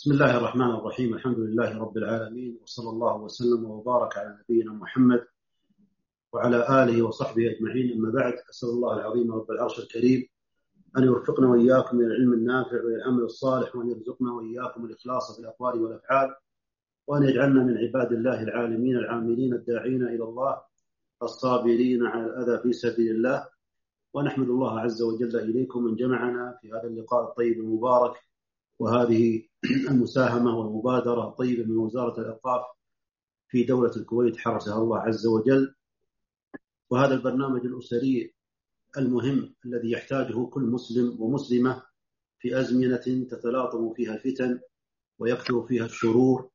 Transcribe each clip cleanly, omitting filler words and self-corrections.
بسم الله الرحمن الرحيم. الحمد لله رب العالمين، وصلى الله وسلم وبارك على نبينا محمد وعلى آله وصحبه أجمعين. أما بعد، أسأل الله العظيم رب العرش الكريم أن يوفقنا وإياكم إلى العلم النافع وإلى العمل الصالح، وأن يرزقنا وإياكم الإخلاص في الأقوال والأفعال، وأن يجعلنا من عباد الله العالمين العاملين الداعين إلى الله الصابرين على الأذى في سبيل الله. ونحمد الله عز وجل إليكم من جمعنا في هذا اللقاء الطيب المبارك، وهذه المساهمة والمبادرة الطيبة من وزارة الأوقاف في دولة الكويت حرسها الله عز وجل. وهذا البرنامج الأسري المهم الذي يحتاجه كل مسلم ومسلمة في أزمنة تتلاطم فيها الفتن ويكثر فيها الشرور،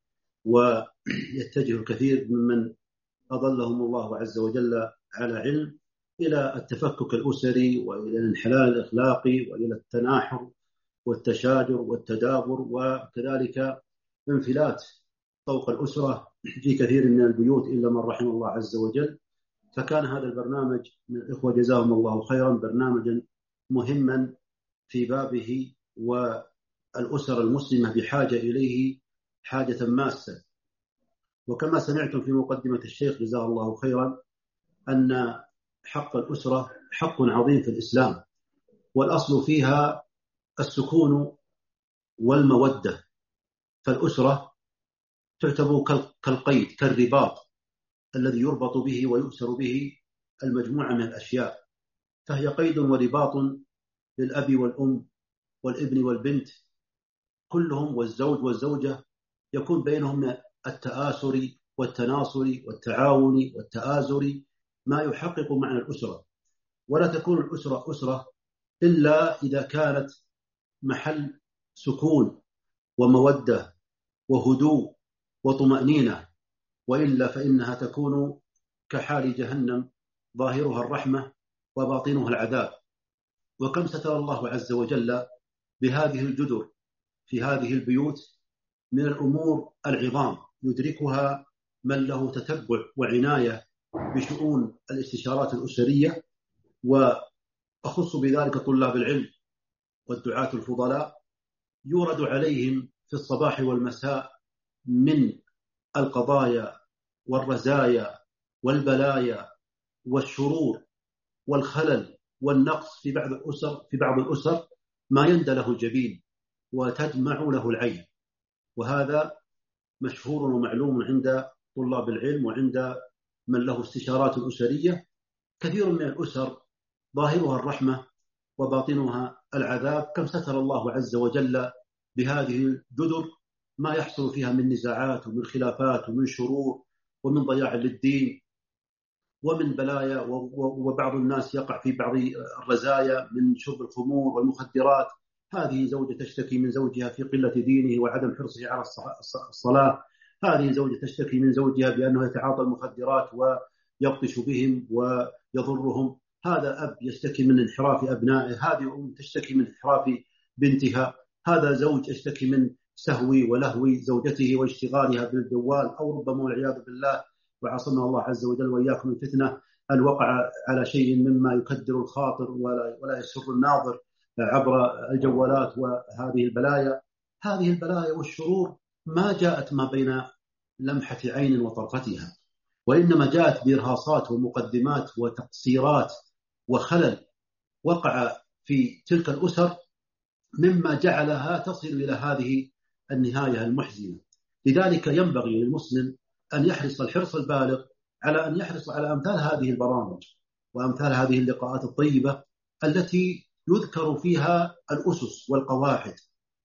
ويتجه الكثير ممن أضلهم الله عز وجل على علم إلى التفكك الأسري وإلى الانحلال الإخلاقي وإلى التناحر والتشاجر والتدابر، وكذلك انفلات طوق الأسرة في كثير من البيوت إلا من رحم الله عز وجل. فكان هذا البرنامج من الإخوة جزاهم الله خيرا برنامجا مهما في بابه، والأسر المسلمة بحاجة إليه حاجة ماسة. وكما سمعتم في مقدمة الشيخ جزاه الله خيرا أن حق الأسرة حق عظيم في الإسلام، والأصل فيها السكون والمودة. فالأسرة تعتبر كالقيد، كالرباط الذي يربط به ويؤسر به المجموعة من الأشياء، فهي قيد ورباط للأب والأم والابن والبنت كلهم، والزوج والزوجة يكون بينهم التآسر والتناصر والتعاون والتآزر ما يحقق معنى الأسرة. ولا تكون الأسرة أسرة إلا إذا كانت محل سكون ومودة وهدوء وطمأنينة، وإلا فإنها تكون كحال جهنم ظاهرها الرحمة وباطنها العذاب. وكم ستر الله عز وجل بهذه الجدر في هذه البيوت من الأمور العظام يدركها من له تتبع وعناية بشؤون الاستشارات الأسرية، وأخص بذلك طلاب العلم والدعاة الفضلاء. يورد عليهم في الصباح والمساء من القضايا والرزايا والبلايا والشرور والخلل والنقص في بعض الأسر ما يندى له الجبين وتدمع له العين. وهذا مشهور ومعلوم عند طلاب العلم وعند من له استشارات أسرية. كثير من الأسر ظاهرها الرحمة وباطنها العذاب. كم ستر الله عز وجل بهذه الجدر ما يحصل فيها من نزاعات ومن خلافات ومن شرور ومن ضياع للدين ومن بلايا، وبعض الناس يقع في بعض الرزايا من شرب الخمور والمخدرات. هذه زوجة تشتكي من زوجها في قلة دينه وعدم حرصه على الصلاة. هذه زوجة تشتكي من زوجها بأنه يتعاطى المخدرات ويبطش بهم ويضرهم. هذا أب يشتكي من انحراف أبنائه، هذه أم تشتكي من انحراف بنتها، هذا زوج يشتكي من سهو ولهو زوجته واشتغالها بالجوال، أو ربما والعياذ بالله وعصمنا الله عز وجل وإياكم من فتنة الوقع على شيء مما يكدر الخاطر ولا يسر الناظر عبر الجوالات. وهذه البلايا والشرور ما جاءت ما بين لمحة عين وطرفتها، وإنما جاءت بإرهاصات ومقدمات وتقصيرات وخلل وقع في تلك الأسر مما جعلها تصل إلى هذه النهاية المحزنة. لذلك ينبغي للمسلم أن يحرص الحرص البالغ على أن يحرص على أمثال هذه البرامج وأمثال هذه اللقاءات الطيبة التي يذكر فيها الأسس والقواعد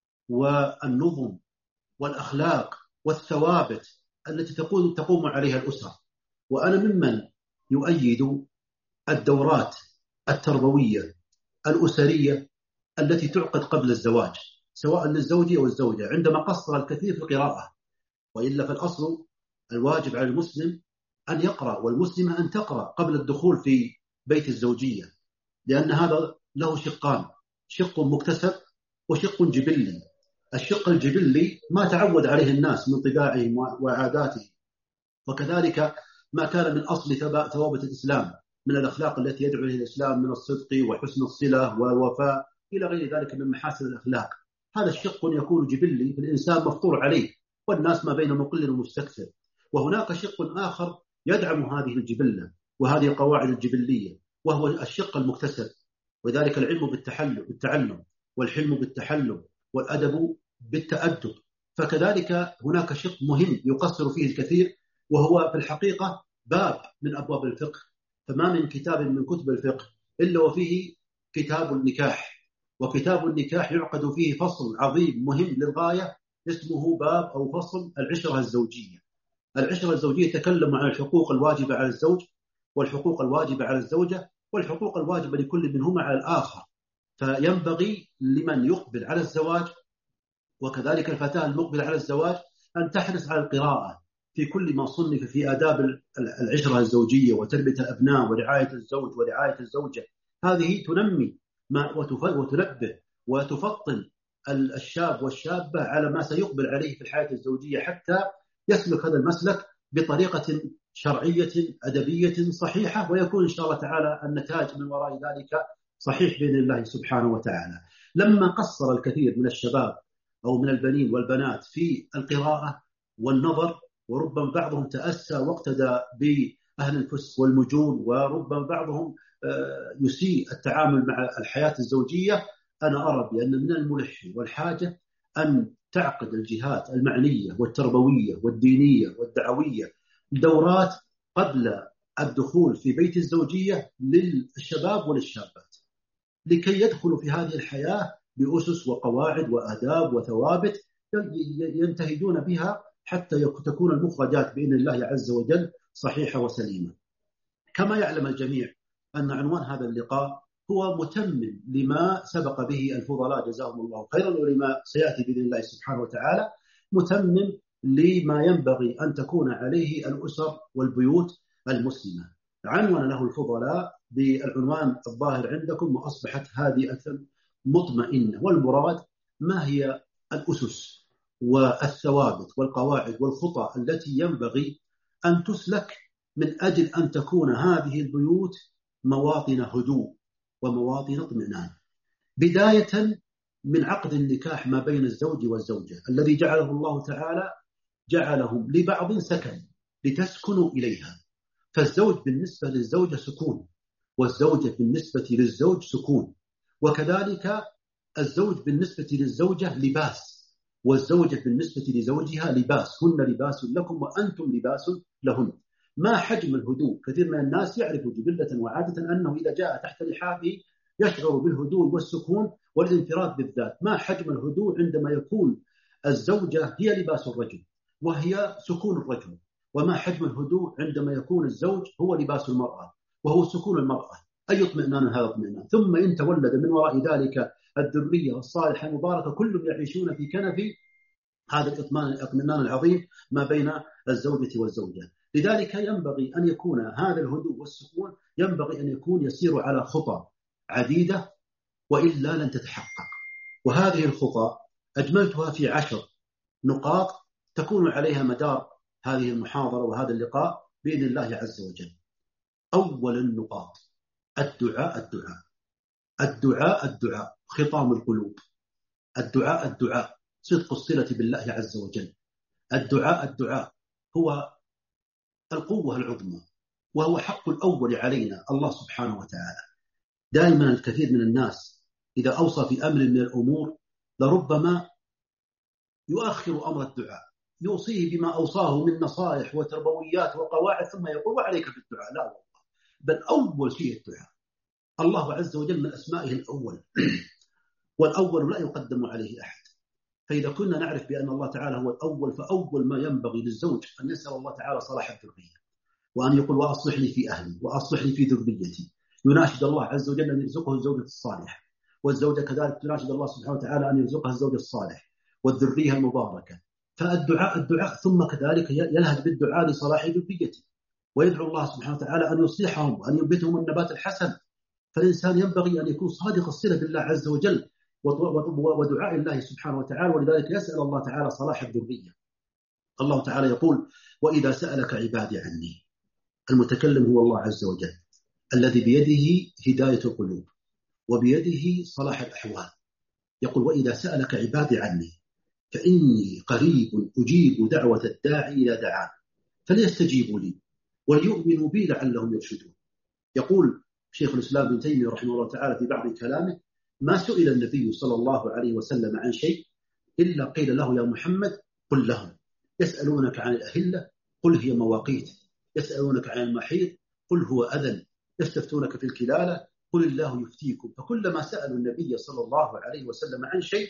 والنظم والأخلاق والثوابت التي تقوم عليها الأسرة. وأنا ممن يؤيد الدورات التربوية الأسرية التي تعقد قبل الزواج، سواء للزوج والزوجة، عندما قصر الكثير في القراءة. وإلا فالأصل الواجب على المسلم أن يقرأ والمسلمة أن تقرأ قبل الدخول في بيت الزوجية، لأن هذا له شقان: شق مكتسب وشق جبلي. الشق الجبلي ما تعود عليه الناس من طباعهم وعاداتهم، وكذلك ما كان من أصل ثوابت الإسلام من الأخلاق التي يدعو إليها الإسلام من الصدق وحسن الصلة والوفاء إلى غير ذلك من محاسن الأخلاق. هذا الشق يكون جبلي في الإنسان مفطور عليه، والناس ما بين مقل ومستكثر. وهناك شق آخر يدعم هذه الجبلة وهذه القواعد الجبلية، وهو الشق المكتسب، وذلك العلم بالتعلم، والحلم بالتحلم، والأدب بالتأدب. فكذلك هناك شق مهم يقصر فيه الكثير، وهو في الحقيقة باب من أبواب الفقه. فما من كتاب من كتب الفقه إلا وفيه كتاب النكاح، وكتاب النكاح يعقد فيه فصل عظيم مهم للغاية اسمه باب أو فصل العشرة الزوجية. العشرة الزوجية تتكلم عن الحقوق الواجبة على الزوج، والحقوق الواجبة على الزوجة، والحقوق الواجبة لكل منهما على الآخر. فينبغي لمن يقبل على الزواج، وكذلك الفتاة المقبلة على الزواج، أن تحرص على القراءة في كل ما صنف في آداب العشرة الزوجية وتربية الأبناء ورعاية الزوج ورعاية الزوجة. هذه تنمي وتنبه وتفطن الشاب والشابة على ما سيقبل عليه في الحياة الزوجية، حتى يسلك هذا المسلك بطريقة شرعية أدبية صحيحة، ويكون إن شاء الله تعالى النتاج من وراء ذلك صحيح بإذن الله سبحانه وتعالى. لما قصر الكثير من الشباب أو من البنين والبنات في القراءة والنظر، وربما بعضهم تأسى واقتدى بأهل الفسق والمجون، وربما بعضهم يسيء التعامل مع الحياة الزوجية، أنا أرى بأن من الملح والحاجة أن تعقد الجهات المعنية والتربوية والدينية والدعوية دورات قبل الدخول في بيت الزوجية للشباب وللشابات، لكي يدخلوا في هذه الحياة بأسس وقواعد وآداب وثوابت ينتهجون بها، حتى تكون المخرجات بإذن الله عز وجل صحيحة وسليمة. كما يعلم الجميع أن عنوان هذا اللقاء هو متمم لما سبق به الفضلاء جزاهم الله خيرا، ولما سيأتي بإذن الله سبحانه وتعالى، متمم لما ينبغي أن تكون عليه الأسر والبيوت المسلمة. عنوان له الفضلاء بالعنوان الظاهر عندكم، وأصبحت هذه أكثر مطمئنة. والمراد ما هي الأسس والثوابت والقواعد والخطى التي ينبغي أن تسلك من أجل أن تكون هذه البيوت مواطن هدوء ومواطن اطمئنان. بداية من عقد النكاح ما بين الزوج والزوجة الذي جعله الله تعالى، جعلهم لبعض سكن لتسكنوا إليها. فالزوج بالنسبة للزوجة سكون، والزوجة بالنسبة للزوج سكون، وكذلك الزوج بالنسبة للزوجة لباس، والزوجة بالنسبة لزوجها لباس. هن لباس لكم وأنتم لباس لهن. ما حجم الهدوء؟ كثير من الناس يعرف جبلة وعادة أنه إذا جاء تحت لحافه يشعر بالهدوء والسكون والانفراد بالذات. ما حجم الهدوء عندما يكون الزوجة هي لباس الرجل وهي سكون الرجل؟ وما حجم الهدوء عندما يكون الزوج هو لباس المرأة وهو سكون المرأة؟ أي اطمئنان هذا اطمئنان! ثم إن تولد من وراء ذلك الذرية الصالحة المباركة، كلهم يعيشون في كنف هذا الاطمئنان العظيم ما بين الزوجة والزوجة. لذلك ينبغي أن يكون هذا الهدوء والسكون، ينبغي أن يكون يسير على خطى عديدة، وإلا لن تتحقق. وهذه الخطى أجملتها في 10 نقاط تكون عليها مدار هذه المحاضرة وهذا اللقاء بإذن الله عز وجل. أول النقاط الدعاء. الدعاء الدعاء الدعاء خطام القلوب. الدعاء الدعاء صدق الصلة بالله عز وجل. الدعاء الدعاء هو القوة العظمى، وهو حق الأول علينا الله سبحانه وتعالى. دائما الكثير من الناس إذا أوصى في أمر من الأمور لربما يؤخر أمر الدعاء، يوصيه بما أوصاه من نصائح وتربويات وقواعد، ثم يقول وعليك بالدعاء. لا والله، بل أول شيء الدعاء. الله عز وجل من أسمائه الأول، والأول لا يقدم عليه أحد. فإذا كنا نعرف بأن الله تعالى هو الأول، فأول ما ينبغي للزوج أن يسأل الله تعالى صلاح الذرية، وأن يقول وأصلح لي في أهلي وأصلح لي في ذريتي. يناشد الله عز وجل أن يرزقه الزوجة الصالحة، والزوجة كذلك تناشد الله سبحانه وتعالى أن يرزقها الزوج الصالح والذرية المباركة. فالدعاء الدعاء، ثم كذلك يلهج بالدعاء لصلاح ذريته، ويدعو الله سبحانه وتعالى أن يصلحهم وأن ينبتهم النبات الحسن. فالإنسان ينبغي أن يكون صادق الصلة بالله عز وجل ودعاء الله سبحانه وتعالى، ولذلك يسأل الله تعالى صلاح الذرية. الله تعالى يقول وإذا سألك عبادي عني. المتكلم هو الله عز وجل الذي بيده هداية القلوب وبيده صلاح الأحوال. يقول وإذا سألك عبادي عني فإني قريب أجيب دعوة الداعي إلى دعان فليستجيبوا لي وليؤمنوا بي لعلهم يرشدون. يقول شيخ الإسلام ابن تيمية رحمه الله تعالى في بعض كلامه ما سئل النبي صلى الله عليه وسلم عن شيء إلا قيل له يا محمد قل لهم. يسألونك عن الأهلة قل هي مواقيت، يسألونك عن المحيط قل هو أذن، يستفتونك في الكلالة قل الله يفتيكم. فكلما سألوا النبي صلى الله عليه وسلم عن شيء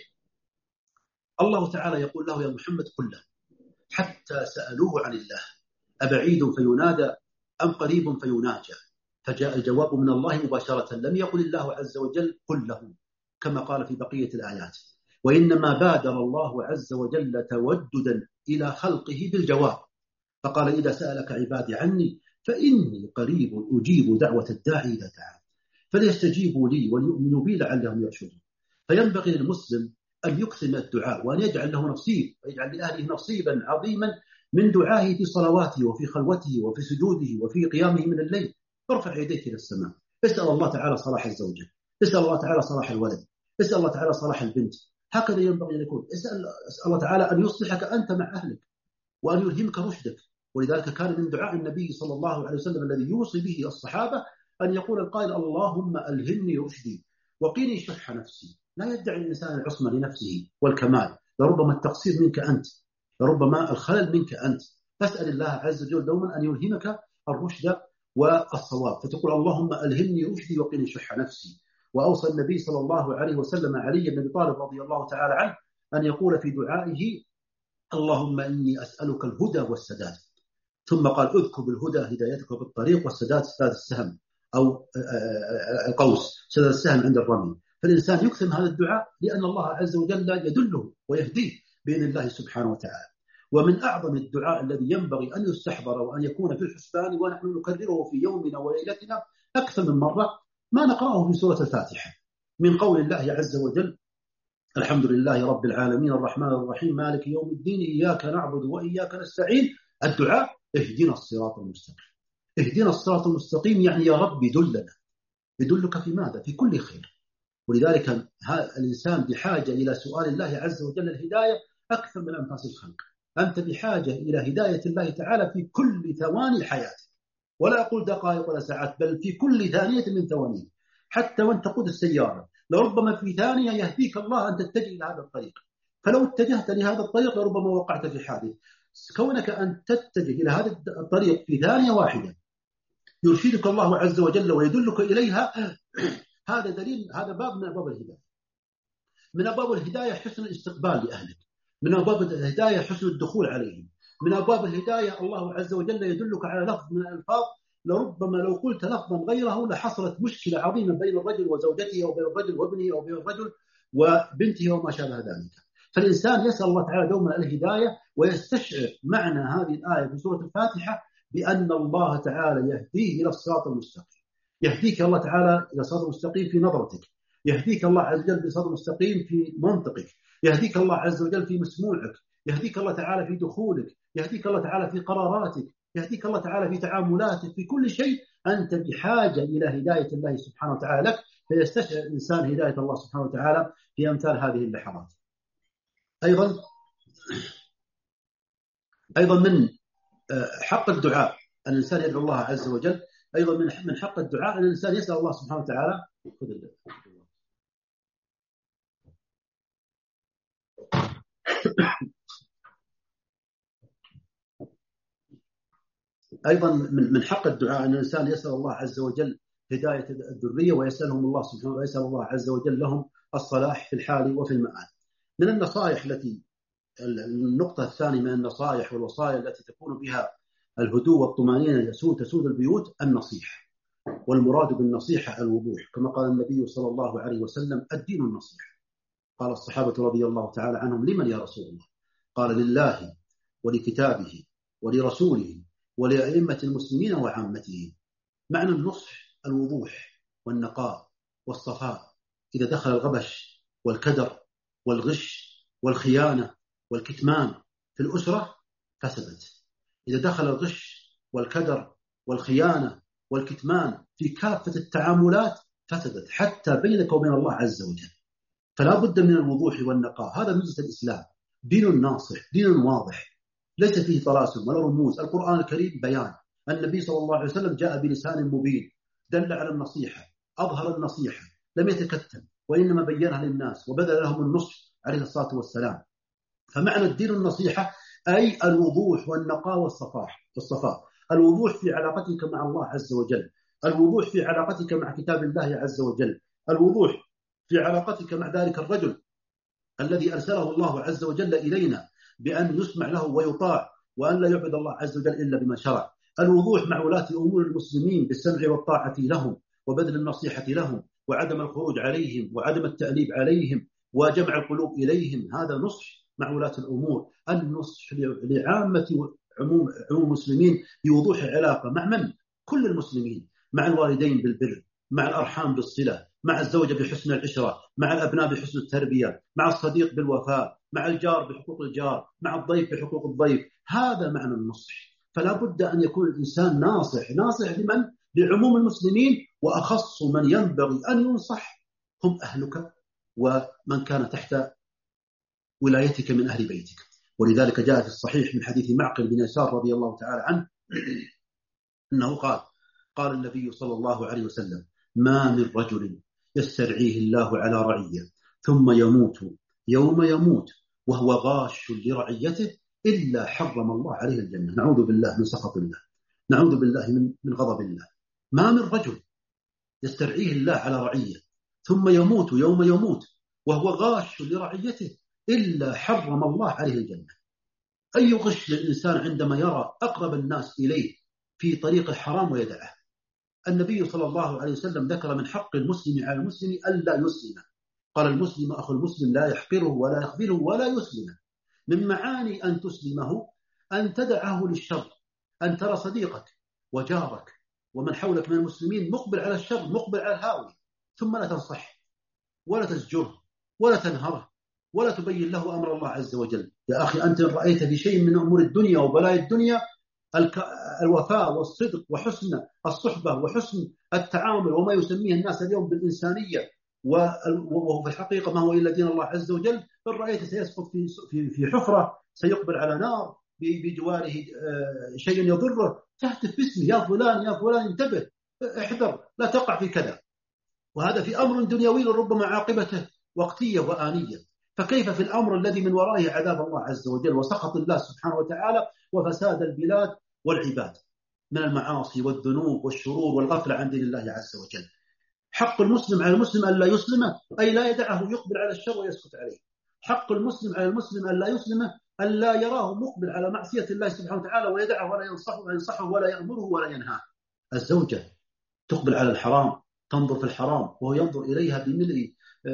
الله تعالى يقول له يا محمد قل له. حتى سألوه عن الله أبعيد فينادى أم قريب فيناجى، فجاء الجواب من الله مباشرة، لم يقل الله عز وجل قل له كما قال في بقية الآيات، وإنما بادر الله عز وجل توددا إلى خلقه بالجواب، فقال إذا سألك عبادي عني فإني قريب أجيب دعوة الداعي إذا دعان فليستجيبوا لي وليؤمنوا بي لعلهم يرشدون. فينبغي للمسلم أن يكثر من الدعاء وأن يجعل له نصيب ويجعل لأهله نصيبا عظيما من دعائه في صلواته وفي خلوته وفي سجوده وفي قيامه من الليل. ارفع يديك إلى السماء، اسأل الله تعالى صلاح الزوجة، اسأل الله تعالى صلاح الولد، اسأل الله تعالى صلاح البنت. هكذا ينبغي أن يكون. اسأل الله تعالى أن يصلحك أنت مع أهلك وأن يلهمك رشدك. ولذلك كان من دعاء النبي صلى الله عليه وسلم الذي يوصي به الصحابة أن يقول القائل اللهم ألهمني رشدي وقيني شح نفسي. لا يدعي الإنسان العصمة لنفسه والكمال، لربما التقصير منك أنت، لربما الخلل منك أنت. فاسأل الله عز وجل دوما أن يلهمك الرشد والصواب، فتقول اللهم ألهمني رشدي وقيني شح نفسي. وأوصى النبي صلى الله عليه وسلم علي بن أبي طالب رضي الله تعالى عنه أن يقول في دعائه اللهم إني أسألك الهدى والسداد، ثم قال اذكر بالهدى هدايتك بالطريق والسداد سداد السهم أو القوس سداد السهم عند الرمي. فالإنسان يكثر هذا الدعاء لأن الله عز وجل يدله ويهديه بإذن الله سبحانه وتعالى. ومن أعظم الدعاء الذي ينبغي أن يستحضر وأن يكون في الحسبان ونحن نكرره في يومنا وليلتنا أكثر من مرة ما نقرأه في سورة الفاتحة من قول الله عز وجل الحمد لله رب العالمين الرحمن الرحيم مالك يوم الدين إياك نعبد وإياك نستعين. الدعاء اهدنا الصراط المستقيم. اهدنا الصراط المستقيم يعني يا رب دلنا. يدلك في ماذا؟ في كل خير. ولذلك الإنسان بحاجة إلى سؤال الله عز وجل الهداية أكثر من أنفاس الخلق. أنت بحاجة إلى هداية الله تعالى في كل ثواني حياتك، ولا أقول دقائق ولا ساعات، بل في كل ثانية من ثوانيه. حتى وأنت تقود السيارة لربما في ثانية يهديك الله أن تتجه إلى هذا الطريق، فلو اتجهت لهذا الطريق لربما وقعت في حادث. كونك أن تتجه إلى هذا الطريق في ثانية واحدة يرشدك الله عز وجل ويدلك إليها، هذا دليل، هذا باب من أبواب الهداية. من أبواب الهداية حسن الاستقبال لأهلك، من أبواب الهداية حسن الدخول عليهم، من أبواب الهداية الله عز وجل يدلك على لفظ من الألفاظ لربما لو قلت لفظا غيره لحصلت مشكلة عظيمة بين الرجل وزوجته أو بين الرجل وابنه أو بين الرجل وبنته وما شابه ذلك. فالإنسان يسأل الله تعالى دوما الهداية ويستشعر معنى هذه الآية في سورة الفاتحة بأن الله تعالى يهديه إلى الصراط المستقيم. يهديك الله تعالى إلى الصراط المستقيم في نظرتك، يهديك الله عز وجل في الصراط المستقيم في منطقك، يهديك الله عز وجل في مسموعك، يهديك الله تعالى في دخولك، يهديك الله تعالى في قراراتك، يهديك الله تعالى في تعاملاتك، في كل شيء أنت بحاجة إلى هداية الله سبحانه وتعالى لك. فيستشعر الإنسان هداية الله سبحانه وتعالى في أمثال هذه اللحظات. أيضا من حق الدعاء أن الإنسان يدعو الله عز وجل. أيضا من حق الدعاء أن الإنسان يسأل الله سبحانه وتعالى أيضا من حق الدعاء أن الإنسان يسأل الله عز وجل هداية الذرية ويسألهم الله سبحانه ويسأل الله عز وجل لهم الصلاح في الحال وفي المآل. من النصائح التي النقطة الثانية من النصائح والوصايا التي تكون بها الهدوء والطمأنينة تسود البيوت النصيحة. والمراد بالنصيحة الوضوح، كما قال النبي صلى الله عليه وسلم الدين النصيحة. قال الصحابة رضي الله تعالى عنهم لمن يا رسول الله؟ قال لله ولكتابه ولرسوله ولأئمة المسلمين وعامته. معنى النصح الوضوح والنقاء والصفاء. إذا دخل الغبش والكدر والغش والخيانة والكتمان في الأسرة فسدت. إذا دخل الغش والكدر والخيانة والكتمان في كافة التعاملات فسدت، حتى بينك وبين الله عز وجل. فلا بد من الوضوح والنقاء. هذا ميزة الإسلام، دين ناصح، دين واضح، ليس فيه طلاسم ولا رموز. القرآن الكريم بيان، النبي صلى الله عليه وسلم جاء بلسان مبين، دل على النصيحة، أظهر النصيحة، لم يتكتم، وإنما بينها للناس وبذل لهم النصح عليه الصلاة والسلام. فمعنى الدين النصيحة أي الوضوح والنقاء والصفاء. الوضوح في علاقتك مع الله عز وجل، الوضوح في علاقتك مع كتاب الله عز وجل، الوضوح في علاقتك مع ذلك الرجل الذي أرسله الله عز وجل إلينا بأن يسمع له ويطاع، وأن لا يعبد الله عز وجل إلا بما شرع. الوضوح مع ولاة أمور المسلمين بالسمع والطاعة لهم وبذل النصيحة لهم وعدم الخروج عليهم وعدم التأليب عليهم وجمع القلوب إليهم. هذا نصح مع ولاة الأمور. النصح لعامة عموم المسلمين بوضوح العلاقة مع من؟ كل المسلمين، مع الوالدين بالبر، مع الأرحام بالصلة، مع الزوجة بحسن العشرة، مع الأبناء بحسن التربية، مع الصديق بالوفاء، مع الجار بحقوق الجار، مع الضيف بحقوق الضيف. هذا معنى النصح. فلا بد أن يكون الإنسان ناصح لمن؟ لعموم المسلمين، وأخص من ينبغي أن ينصح هم أهلك ومن كان تحت ولايتك من أهل بيتك. ولذلك جاء في الصحيح من حديث معقل بن يسار رضي الله تعالى عنه أنه قال النبي صلى الله عليه وسلم: ما من رجل يسترعيه الله على رعية ثم يموت يوم يموت وهو غاش لرعيته إلا حرم الله عليه الجنة. نعوذ بالله من سخط الله، نعوذ بالله من غضب الله. ما من رجل يسترعيه الله على رعية ثم يموت يوم يموت وهو غاش لرعيته إلا حرم الله عليه الجنة. أي غش للإنسان عندما يرى أقرب الناس إليه في طريق الحرام ويدعه. النبي صلى الله عليه وسلم ذكر من حق المسلم على المسلم ألا يسلم. قال: المسلم أخو المسلم لا يحقره ولا يخذله ولا يسلمه. من معاني أن تسلمه أن تدعه للشر، أن ترى صديقك وجارك ومن حولك من المسلمين مقبل على الشر، مقبل على الهاوي، ثم لا تنصح ولا تزجره ولا تنهره ولا تبين له أمر الله عز وجل. يا أخي، أنت إن رأيت في شيء من أمور الدنيا وبلاء الدنيا الوفاء والصدق وحسن الصحبة وحسن التعامل وما يسميه الناس اليوم بالإنسانية، وهو في الحقيقة ما هو إلا دين الله عز وجل. إن رأيت سيسقط في حفرة، سيقبل على نار، بجواره شيء يضره، تهتف باسمه: يا فلان يا فلان انتبه، احذر، لا تقع في كذا. وهذا في أمر دنيوي ربما عاقبته وقتية وآنية، فكيف في الأمر الذي من ورائه عذاب الله عز وجل وسخط الله سبحانه وتعالى وفساد البلاد والعباد من المعاصي والذنوب والشرور والغفلة عن دين الله عز وجل. حق المسلم على المسلم أن لا يسلمه، أي لا يدعه يقبل على الشر ويسكت عليه. حق المسلم على المسلم أن لا يسلمه، أن لا يراه مقبل على معصية الله سبحانه وتعالى ويدعه ولا ينصحه ولا يأمره ولا ينهاه. الزوجة تقبل على الحرام، تنظر في الحرام وهو ينظر إليها بملء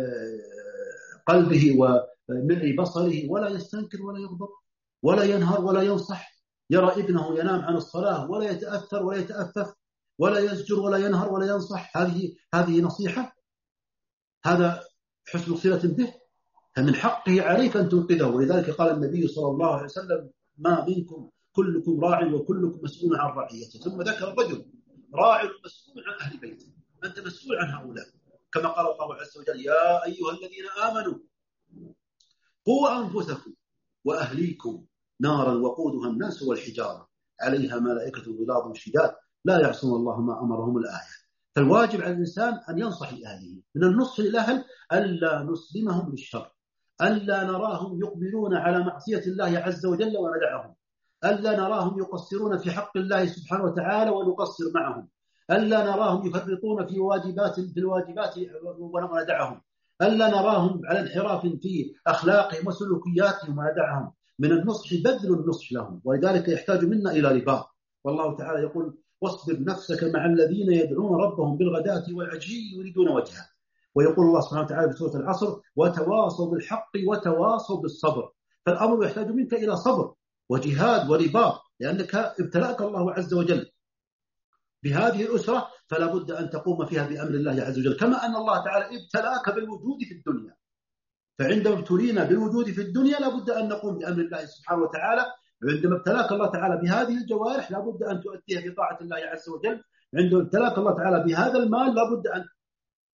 قلبه وملء بصره، ولا يستنكر ولا يغضب ولا ينهر ولا ينصح. يرى ابنه ينام عن الصلاة ولا يتأثر ولا يتأفف ولا يزجر ولا ينهر ولا ينصح. هذه نصيحة؟ هذا حسن صلة به؟ فمن حقه عليك أن تنقذه. ولذلك قال النبي صلى الله عليه وسلم: ما منكم كلكم راع وكلكم مسؤول عن رعيته. ثم ذكر الرجل راع مسؤول عن أهل بيته، أنت مسؤول عن هؤلاء، كما قال الله عز وجل: يا أيها الذين آمنوا قوا أنفسكم وأهليكم نارا وقودها الناس والحجارة عليها ملائكة غلاظ شداد لا يعصون الله ما أمرهم. الآية. فالواجب على الإنسان أن ينصح لأهله. من النصح للأهل ألا نسلمهم للشر، ألا نراهم يقبلون على معصية الله عز وجل وندعهم، ألا نراهم يقصرون في حق الله سبحانه وتعالى ونقصر معهم، ألا نراهم يفرطون في الواجبات وندعهم، ألا نراهم على انحراف في أخلاقهم وسلوكياتهم وندعهم. من النصح بذل النصح لهم، ولذلك يحتاج منا إلى رباط. والله تعالى يقول: واصبر نفسك مع الذين يدعون ربهم بالغداة والعشي يريدون وجهه. ويقول الله سبحانه وتعالى في سورة العصر: وتواصوا بالحق وتواصوا بالصبر. فالأمر يحتاج منك إلى صبر وجهاد ورباط، لأنك ابتلاك الله عز وجل بهذه الأسرة، فلا بد أن تقوم فيها بأمر الله عز وجل، كما أن الله تعالى ابتلاك بالوجود في الدنيا. فعندما ابتلينا بالوجود في الدنيا لا بد أن نقوم بأمر الله سبحانه وتعالى. عندما ابتلاك الله تعالى بهذه الجوارح لا بد أن تؤديها بطاعة الله عز وجل. عندما ابتلاك الله تعالى بهذا المال لا بد أن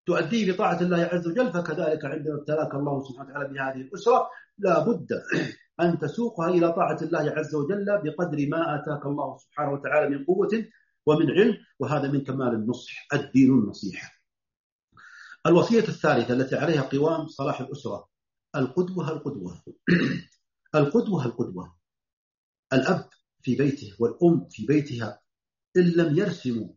تؤديه بطاعة الله عز وجل، فكذلك عندما ابتلاك الله سبحانه وتعالى بهذه الأسرة لا بد أن تسوقها إلى طاعة الله عز وجل بقدر ما آتاك الله سبحانه وتعالى من قوة ومن علم، وهذا من كمال النصح، الدين النصيحة. الوصية الثالثة التي عليها قوام صلاح الأسرة: القدوة. القدوة الأب في بيته والأم في بيتها إن لم يرسموا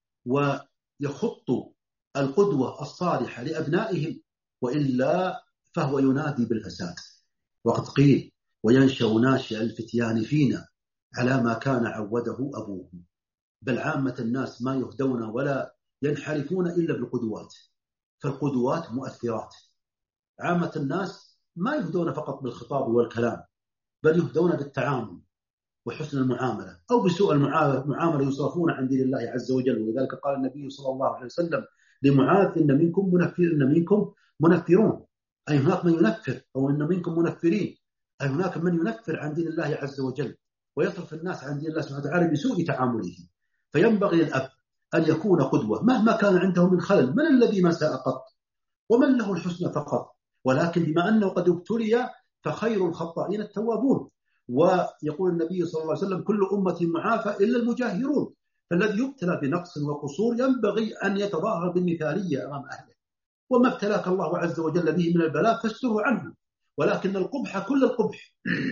ويخطوا القدوة الصالحة لأبنائهم وإلا فهو ينادي بالفساد. وقد قيل: وينشأ ناشئ الفتيان فينا على ما كان عوده أبوه. بل عامة الناس ما يهدون ولا ينحرفون إلا بالقدوات، فالقدوات مؤثرات. عامة الناس ما يهدون فقط بالخطاب والكلام، بل يهدون بالتعامل وحسن المعاملة، أو بسوء المعاملة يصرفون عن دين الله عز وجل. ولذلك قال النبي صلى الله عليه وسلم لمعاذ: إن منكم منفرون، أي هناك من ينفر، أو إن منكم منفرين، أي هناك من ينفر عن دين الله عز وجل ويصرف الناس عن دين الله سبحانه وتعالى بسوء تعامله. فينبغي للأب أن يكون قدوة مهما كان عنده من خلل. من الذي ما ساء قط ومن له الحسنى فقط؟ ولكن بما أنه قد ابتلي فخير الخطائين التوابون. ويقول النبي صلى الله عليه وسلم: كل أمة معافى إلا المجاهرون. فالذي يبتلى بنقص وقصور ينبغي أن يتظاهر بالمثالية أمام أهله. وما ابتلاك الله عز وجل به من البلاء فاستره عنه. ولكن القبح كل القبح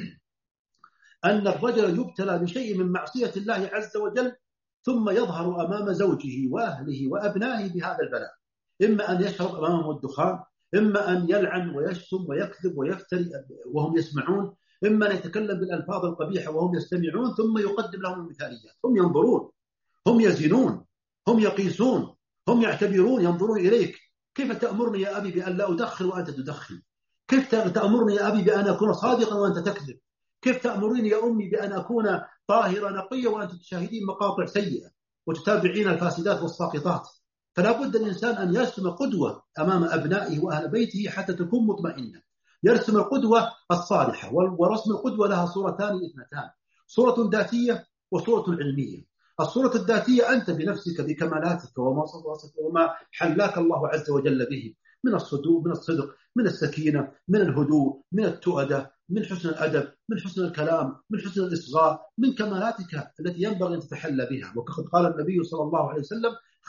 أن الرجل يبتلى بشيء من معصية الله عز وجل ثم يظهر أمام زوجه وأهله وأبنائه بهذا البلاء، إما أن يشرب أمامهم الدخان، إما أن يلعن ويشتم ويكذب ويفتري وهم يسمعون، إما أن يتكلم بالألفاظ القبيحة وهم يستمعون، ثم يقدم لهم المثاليات. هم ينظرون، هم يزنون، هم يقيسون، هم يعتبرون، ينظرون إليك: كيف تأمرني يا أبي بأن لا أدخن وأنت تدخن؟ كيف تأمرني يا أبي بأن أكون صادقا وأنت تكذب؟ كيف تأمرني يا أمي بأن أكون طاهرة نقية وأنت تشاهدين مقاطع سيئة وتتابعين الفاسدات والساقطات؟ فلا بد الإنسان أن يرسم قدوة أمام أبنائه وأهل بيته حتى تكون مطمئنة. يرسم القدوة الصالحة، ورسم القدوة لها صورتان اثنتان: صورة ذاتية وصورة علمية. الصورة الذاتية أنت بنفسك بكمالاتك وما حلاك الله عز وجل به من الصدق، من السكينة، من الهدوء، من التؤدة، من حسن الأدب، من حسن الكلام، من حسن الإصغاء، من كمالاتك التي ينبغي أن تتحلى بها. وقد قال النبي صلى الله عليه وسلم: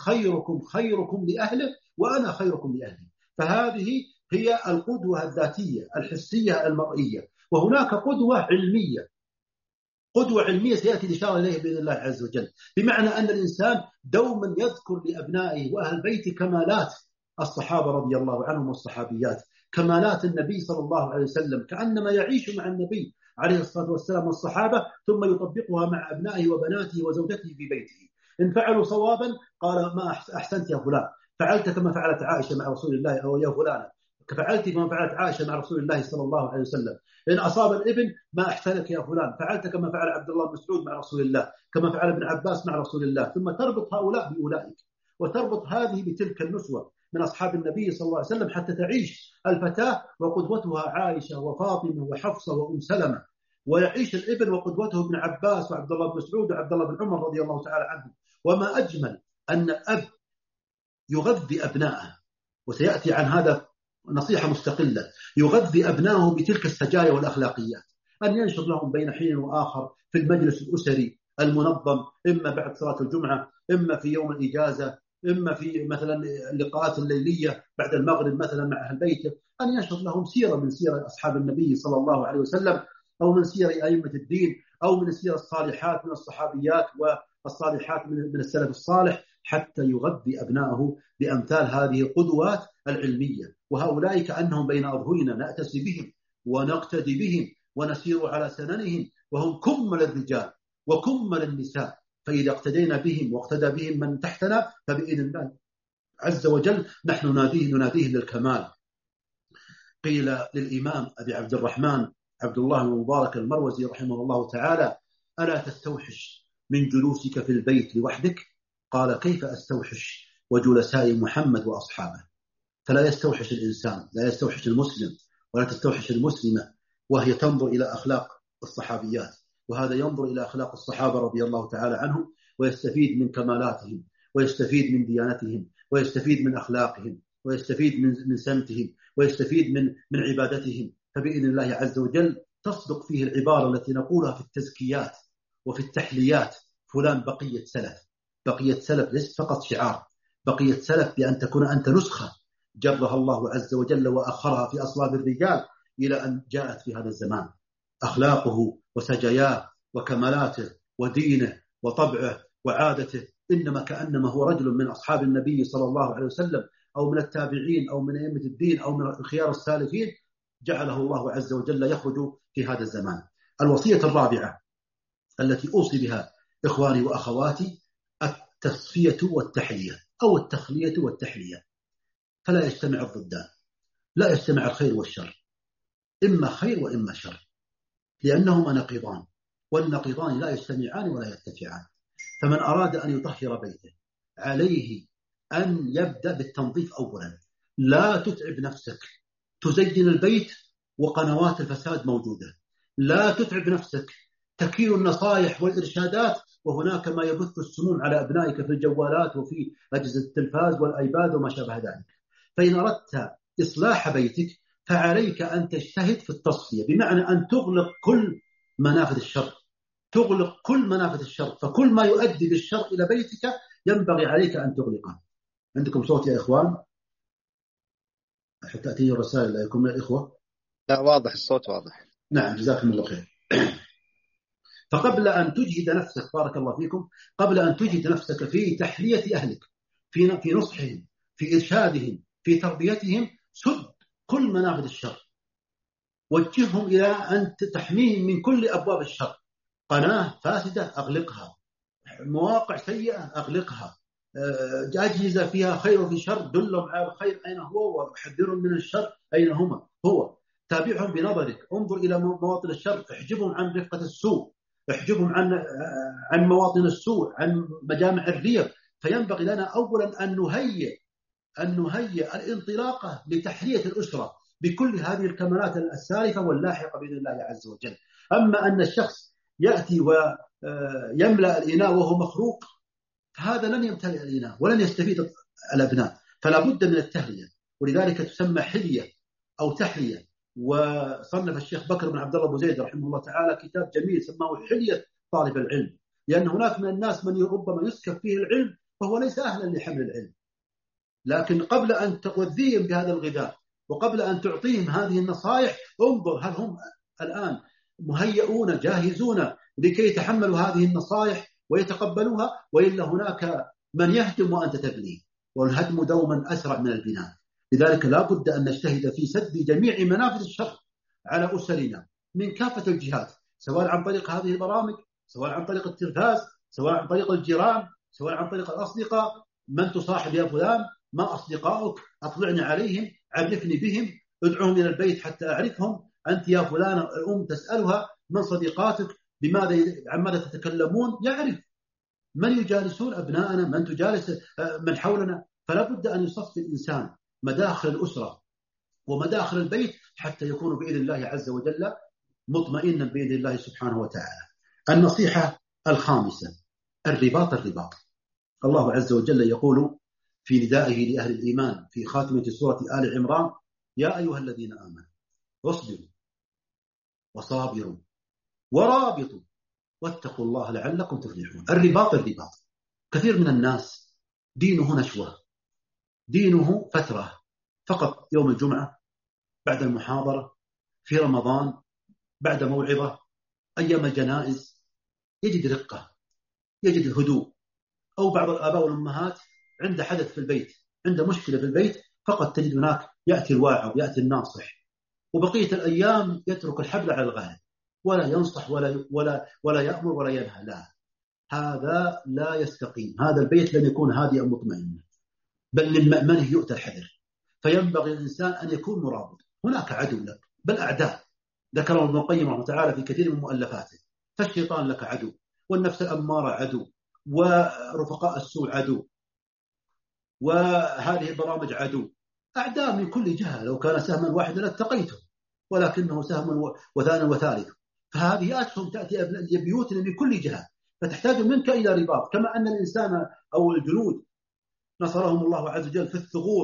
خيركم لأهله وأنا خيركم لأهلي. فهذه هي القدوة الذاتية الحسية المرئية. وهناك قدوة علمية سيأتي الإشارة إليه بإذن الله عز وجل، بمعنى أن الإنسان دوما يذكر لأبنائه وأهل بيته كمالات الصحابة رضي الله عنهم والصحابيات، كمالات النبي صلى الله عليه وسلم، كأنما يعيش مع النبي عليه الصلاة والسلام والصحابة، ثم يطبقها مع أبنائه وبناته وزوجته في بيته. إن فعلوا صوابا قال: ما أحسنت يا فلان، فعلت كما فعلت عائشة مع رسول الله، أو يا فلانة فعلت كما فعلت عائشة مع رسول الله صلى الله عليه وسلم. إن أصاب الابن: ما أحسنك يا فلان، فعلت كما فعل عبد الله بن مسعود مع رسول الله، كما فعل ابن عباس مع رسول الله. ثم تربط هؤلاء بأولئك، وتربط هذه بتلك النسوة من أصحاب النبي صلى الله عليه وسلم، حتى تعيش الفتاة وقدوتها عائشة وفاطمة وحفصة وأم سلمة، ويعيش الابن وقدوته ابن عباس وعبد الله بن مسعود وعبد الله بن عمر رضي الله تعالى عنهم. وما أجمل أن الأب يغذي أبنائه، وسيأتي عن هذا نصيحة مستقلة، يغذي أبنائه بتلك السجايا والأخلاقيات، أن ينشر لهم بين حين وآخر في المجلس الأسري المنظم، إما بعد صلاة الجمعة، إما في يوم الإجازة، إما في مثلا اللقاءات الليلية بعد المغرب مثلا مع أهل بيته، أن ينشر لهم سيرة من سيرة أصحاب النبي صلى الله عليه وسلم، أو من سيرة أئمة الدين، أو من سيرة الصالحات من الصحابيات والصالحات من السلف الصالح، حتى يغذي أبنائه بأمثال هذه القدوات العلمية. وهؤلاء كأنهم بين أظهرنا نأتسي بهم ونقتدي بهم ونسير على سننهم، وهم كمل الرجال وكمل النساء. فإذا اقتدينا بهم واقتدى بهم من تحتنا فبإذن الله عز وجل نحن نناديه للكمال. قيل للإمام أبي عبد الرحمن عبد الله المبارك المروزي رحمه الله تعالى: ألا تستوحش من جلوسك في البيت لوحدك؟ قال: كيف أستوحش وجلساء محمد وأصحابه؟ فلا يستوحش الإنسان، لا يستوحش المسلم ولا تستوحش المسلمة وهي تنظر إلى أخلاق الصحابيات، وهذا ينظر إلى أخلاق الصحابة رضي الله تعالى عنهم، ويستفيد من كمالاتهم، ويستفيد من ديانتهم، ويستفيد من أخلاقهم. ويستفيد من سمتهم، ويستفيد من عبادتهم. فبإذن الله عز وجل تصدق فيه العبارة التي نقولها في التزكيات وفي التحليات: فلان بقية سلف. بقية سلف ليس فقط شعار، بقية سلف بأن تكون أنت نسخة جرها الله عز وجل وأخرها في أصلاب الرجال إلى أن جاءت في هذا الزمان. أخلاقه وسجاياه وكمالاته ودينه وطبعه وعادته إنما كأنما هو رجل من أصحاب النبي صلى الله عليه وسلم، أو من التابعين، أو من أئمة الدين، أو من خيار السالفين، جعله الله عز وجل يخرج في هذا الزمان. الوصية الرابعة التي أوصي بها إخواني وأخواتي: التصفية والتحلية، أو التخلية والتحلية. فلا يجتمع الضدان، لا يجتمع الخير والشر، إما خير وإما شر، لأنهما نقيضان، والنقيضان لا يجتمعان ولا يرتفعان. فمن أراد أن يطهر بيته عليه أن يبدأ بالتنظيف أولا. لا تتعب نفسك تزين البيت وقنوات الفساد موجودة. لا تتعب نفسك تكيل النصائح والإرشادات وهناك ما يبث السموم على أبنائك في الجوالات وفي أجهزة التلفاز والأيباد وما شابه ذلك. فإن أردت إصلاح بيتك فعليك أن تجتهد في التصفية، بمعنى أن تغلق كل منافذ الشر، تغلق كل منافذ الشر. فكل ما يؤدي بالشر إلى بيتك ينبغي عليك أن تغلقه. عندكم صوت يا إخوان؟ حتى تأتي الرسائل إليكم من الإخوة. لا، واضح الصوت واضح. نعم، جزاكم الله خير. فقبل أن تجهد نفسك، بارك الله فيكم، قبل أن تجهد نفسك في تحلية أهلك، في نصحهم، في إرشادهم، في تربيتهم، سد كل منافذ الشر، وجههم إلى أن تحميهم من كل أبواب الشر. قناة فاسدة أغلقها، مواقع سيئة أغلقها، أجهزة فيها خير وفي شر دلهم على الخير أين هو، وحذرهم من الشر أين هو. تابعهم بنظرك، انظر إلى مواطن الشر، احجبهم عن رفقة السوء، احجبهم عن مواطن السوء، عن مجامع الريب. فينبغي لنا أولا أن نهيئ الانطلاقة لتحلية الأسرة بكل هذه الكمالات السالفة واللاحقة بإذن الله عز وجل. أما أن الشخص يأتي ويملأ الإناء وهو مخروق، فهذا لن يمتلئ الإناء ولن يستفيد الأبناء. فلا بد من التهلية، ولذلك تسمى حلية أو تحلية. وصنف الشيخ بكر بن عبد الله أبو زيد رحمه الله تعالى كتاب جميل سماه حلية طالب العلم، لأن هناك من الناس من ربما يسكب فيه العلم وهو ليس أهلا لحمل العلم، لكن قبل أن تغذيهم بهذا الغذاء وقبل أن تعطيهم هذه النصائح انظر هل هم الآن مهيئون جاهزون لكي يتحملوا هذه النصائح ويتقبلوها، وإلا هناك من يهدم وأنت تبني، والهدم دوما أسرع من البناء. لذلك لا بد أن نجتهد في سد جميع منافذ الشر على أسرنا من كافة الجهات، سواء عن طريق هذه البرامج، سواء عن طريق التلفاز، سواء عن طريق الجيران، سواء عن طريق الأصدقاء. من تصاحب يا فلان؟ ما أصدقائك؟ أطلعني عليهم، عرفني بهم، ادعوهم إلى البيت حتى أعرفهم. أنت يا فلان الأم تسألها من صديقاتك، عن ماذا تتكلمون، يعرف من يجالسون أبناءنا، من تجالس من حولنا. فلا بد أن يصفي الإنسان مداخل الأسرة ومداخل البيت حتى يكون بإذن الله عز وجل مطمئنا بإذن الله سبحانه وتعالى. النصيحة الخامسة: الرباط. الله عز وجل يقول في ندائه لأهل الإيمان في خاتمة سورة آل عمران: يا أيها الذين آمنوا واصبروا وصابروا ورابطوا واتقوا الله لعلكم تفلحون. الرباط. كثير من الناس دينه نشوة، دينه فترة، فقط يوم الجمعة، بعد المحاضرة، في رمضان، بعد موعظة، أيام الجنائز، يجد رقة، يجد هدوء. أو بعض الآباء والأمهات عند حدث في البيت، عند مشكلة في البيت، فقط تجد هناك يأتي الواعظ، يأتي الناصح، وبقية الأيام يترك الحبل على الغالب، ولا ينصح ولا يأمر ولا ينهى. لا، هذا لا يستقيم. هذا البيت لن يكون هادئا مطمئنا، بل من مأمنه يؤتى الحذر. فينبغي الإنسان أن يكون مرابط. هناك عدو لك، بل أعداء، ذكره ابن القيم رحمه تعالى في كثير من مؤلفاته. فالشيطان لك عدو، والنفس الأمارة عدو، ورفقاء السوء عدو، وهذه البرامج عدو. أعداء من كل جهة. لو كان سهما واحدا لاتقيته، ولكنه سهم وثاني وثالث. فهذه أسهم تأتي بيوتنا من كل جهة، فتحتاج منك إلى رباط. كما أن الإنسان أو الجنود نصرهم الله عز وجل في الثغور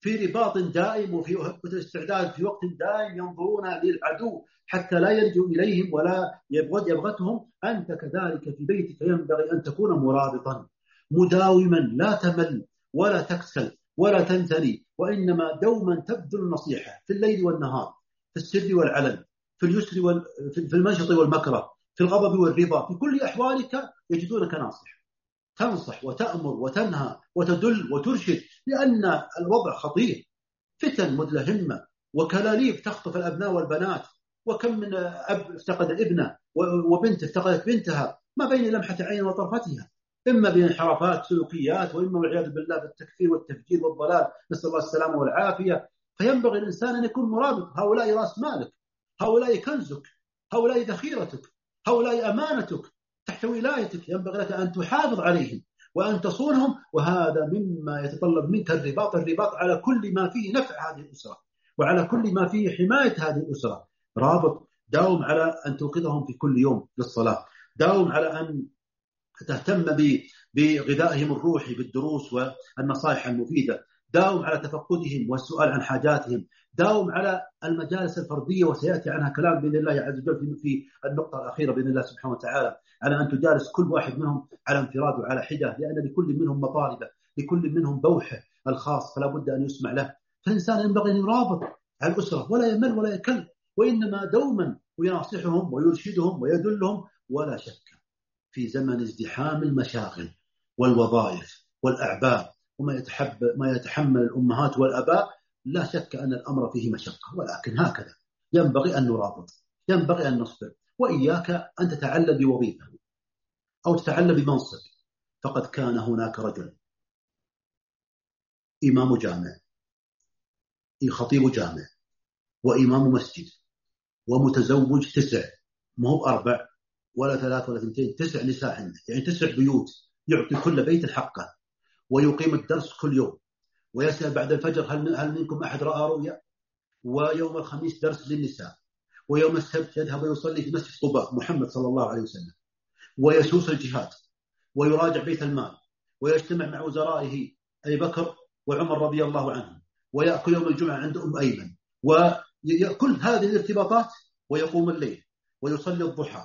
في رباط دائم وفي استعداد في وقت دائم ينظرون للعدو حتى لا يلجوا إليهم ولا يبغتهم. أنت كذلك في بيتك ينبغي أن تكون مرابطا مداوما، لا تمل ولا تكسل ولا تنثني، وإنما دوما تبذل النصيحة في الليل والنهار، في السر والعلن، في اليسر في المنشط والمكره، في الغضب والرضا، في كل أحوالك يجدونك ناصح، تنصح وتأمر وتنهى وتدل وترشد، لأن الوضع خطير، فتن مدلهمة وكلاليب تخطف الأبناء والبنات، وكم من أب افتقد ابنه وبنت افتقدت بنتها ما بين لمحة عين وطرفتها، إما بانحرافات سلوكيات، وإما والعياذ بالله بالتكفير والتفجير والضلال، نسأل الله السلامة والعافية. فينبغي الإنسان أن يكون مرابط، هؤلاء رأس مالك، هؤلاء كنزك، هؤلاء ذخيرتك، هؤلاء أمانتك تحت ولايتك، ينبغي لك أن تحافظ عليهم وأن تصونهم، وهذا مما يتطلب منك الرباط على كل ما فيه نفع هذه الأسرة وعلى كل ما فيه حماية هذه الأسرة. رابط، داوم على أن توقظهم في كل يوم للصلاة، داوم على أن تهتم بغذائهم الروحي بالدروس والنصائح المفيدة، داوم على تفقدهم والسؤال عن حاجاتهم، داوم على المجالس الفردية، وسيأتي عنها كلام بإذن الله عز وجل في النقطة الأخيرة بإذن الله سبحانه وتعالى، على أن تجالس كل واحد منهم على انفراد وعلى حدة، لأن لكل منهم مطالبة، لكل منهم بوحه الخاص، فلا بد أن يسمع له. فالإنسان ينبغي أن يرابط على الأسرة ولا يمل ولا يكل، وإنما دوما ويناصحهم ويرشدهم ويدلهم. ولا شك في زمن ازدحام المشاغل والوظائف والأعباء ما يتحمل الأمهات والأباء، لا شك أن الأمر فيه مشقة، ولكن هكذا ينبغي أن نرابط، ينبغي أن نصبر. وإياك أن تتعلى بوظيفة أو تتعلى بمنصب، فقد كان هناك رجل إمام جامع، خطيب جامع، وإمام مسجد، ومتزوج 9، مو 4 ولا 3 ولا 2، 9 نساء عنده، يعني 9 بيوت، يعطي كل بيت حقه، ويقيم الدرس كل يوم، ويسأل بعد الفجر هل منكم أحد رأى رؤيا، ويوم الخميس درس للنساء، ويوم السبت يذهب ويصلي في مسجد قباء محمد صلى الله عليه وسلم، ويسوس الجهاد، ويراجع بيت المال، ويجتمع مع وزرائه أبي بكر وعمر رضي الله عنهم، ويأكل يوم الجمعة عند أم أيمن، وكل هذه الارتباطات، ويقوم الليل ويصلي الضحى،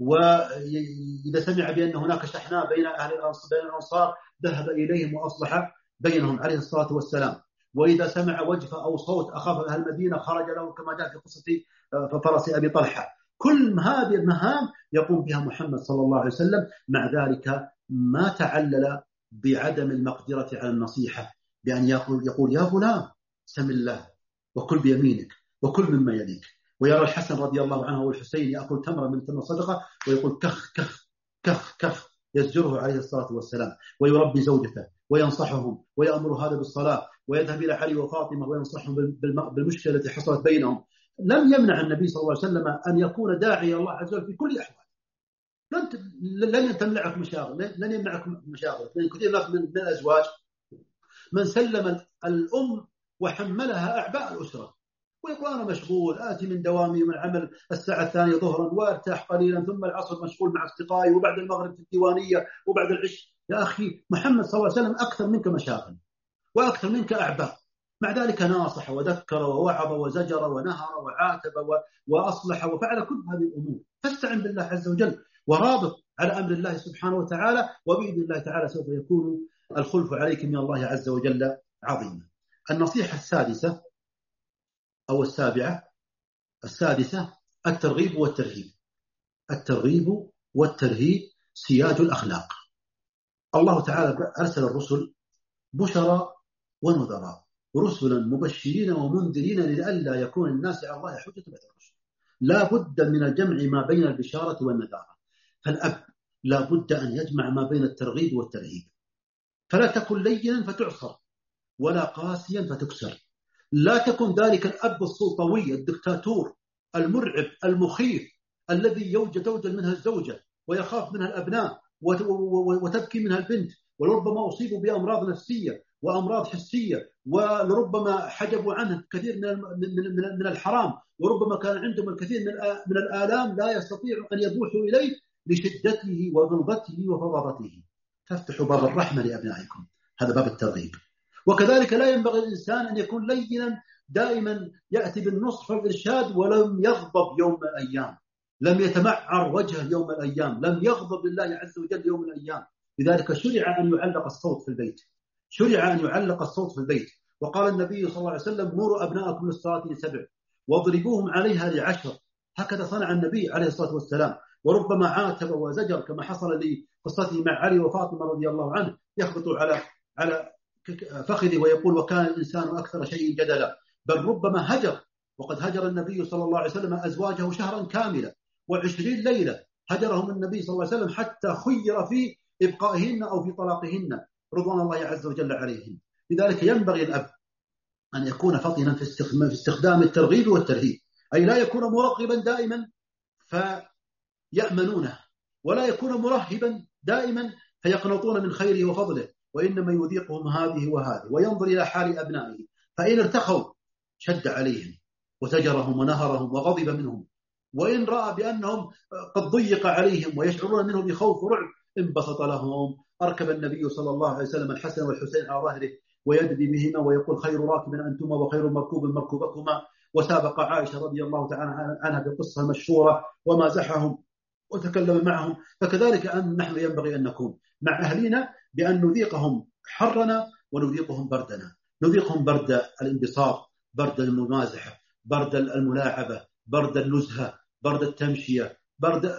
وإذا سمع بأن هناك شحناء بين الأنصار ذهب إليهم وأصلح بينهم عليه الصلاة والسلام، وإذا سمع وجفة أو صوت أخاف أهل المدينة خرج له، كما جاء في قصة فرس أبي طلحة. كل هذه المهام يقوم بها محمد صلى الله عليه وسلم، مع ذلك ما تعلل بعدم المقدرة على النصيحة، بأن يقول يا غلام سم الله وكل بيمينك وكل مما يليك، ويرى الحسن رضي الله عنه والحسين يأكل تمرة من تمر صدقة ويقول كخ كخ كخ كخ، يزجره عليه الصلاة والسلام، ويربي زوجته وينصحهم ويأمر هذا بالصلاة، ويذهب إلى علي وفاطمة وينصحهم بالمشكلة التي حصلت بينهم. لم يمنع النبي صلى الله عليه وسلم أن يكون داعي الله عز وجل في كل الأحوال، لن تمنعك مشاغل، لن يمنعك مشاغل. كثير من الأزواج من سلم الأم وحملها أعباء الأسرة، ويقول أنا مشغول، آتي من دوامي ومن عمل الساعة 2 ظهرا وارتاح قليلا، ثم العصر مشغول مع أصدقائي، وبعد المغرب في الديوانية، وبعد العشاء. يا أخي محمد صلى الله عليه وسلم أكثر منك مشاغل وأكثر منك أعباء، مع ذلك ناصح وذكر ووعظ وزجر ونهر وعاتب وأصلح وفعل كل هذه الأمور. فاستعن بالله عز وجل ورابط على أمر الله سبحانه وتعالى، وبإذن الله تعالى سوف يكون الخلف عليك من الله عز وجل عظيما. النصيحة السادسة أو السادسة الترغيب والترهيب. الترغيب والترهيب سياج الأخلاق. الله تعالى أرسل الرسل بشرى ونذرا، رسلا مبشرين ومنذرين لئلا يكون الناس على الله حجة بعد الرسل. لا بد من الجمع ما بين البشارة والنذارة، فالأب لا بد أن يجمع ما بين الترغيب والترهيب، فلا تكن لينا فتعصر ولا قاسيا فتكسر. لا تكن ذلك الأب السلطوي الدكتاتور المرعب المخيف الذي توجد منها الزوجة ويخاف منها الأبناء وتبكي منها البنت، ولربما أصيبوا بأمراض نفسية وأمراض حسية، ولربما حجبوا عنه كثير من الحرام، وربما كان عندهم الكثير من الآلام لا يستطيع أن يبوحوا إليه لشدته وغلظته وفظاظته. فافتحوا باب الرحمة لأبنائكم، هذا باب الترغيب. وكذلك لا ينبغي الإنسان أن يكون لينا دائما يأتي بالنصح والإرشاد ولم يغضب يوم من الأيام، لم يتمعر وجهه يوم من الأيام، لم يغضب لله عز وجل يوم من الأيام. لذلك شرع أن يعلق الصوت في البيت، شرع أن يعلق الصوت في البيت. وقال النبي صلى الله عليه وسلم: مروا أبناءكم للصلاة ل7 واضربوهم عليها ل10. هكذا صنع النبي عليه الصلاة والسلام. وربما عاتب وزجر كما حصل لقصته مع علي وفاطمة رضي الله عنه، يخبط على فخذه ويقول: وكان الإنسان أكثر شيء جدلا. بل ربما هجر، وقد هجر النبي صلى الله عليه وسلم أزواجه شهرا كاملا و20 ليلة هجرهم النبي صلى الله عليه وسلم حتى خير في إبقائهن أو في طلاقهن رضوان الله عز وجل عليهم. لذلك ينبغي الأب أن يكون فطنا في استخدام الترغيب والترهيب، أي لا يكون مرغبا دائما فيأمنونه، ولا يكون مرهبا دائما فيقنطون من خيره وفضله، وإنما يذيقهم هذه وهذه، وينظر إلى حال أبنائه، فإن ارتخوا شد عليهم وزجرهم ونهرهم وغضب منهم، وإن رأى بأنهم قد ضيق عليهم ويشعرون منه بخوف ورعب انبسط لهم. أركب النبي صلى الله عليه وسلم الحسن والحسين على ظهره ويدبي بهما ويقول: خير راكب أنتما وخير مركوب مركوبكما. وسابق عائشة رضي الله تعالى عنها بالقصة المشهورة ومازحهم وتكلم معهم. فكذلك نحن ينبغي أن نكون مع أهلنا بأن نذيقهم حرنا ونذيقهم بردنا، نذيقهم برد الانبساط، برد الممازحة، برد الملاعبة، برد النزهة، برد التمشية، برد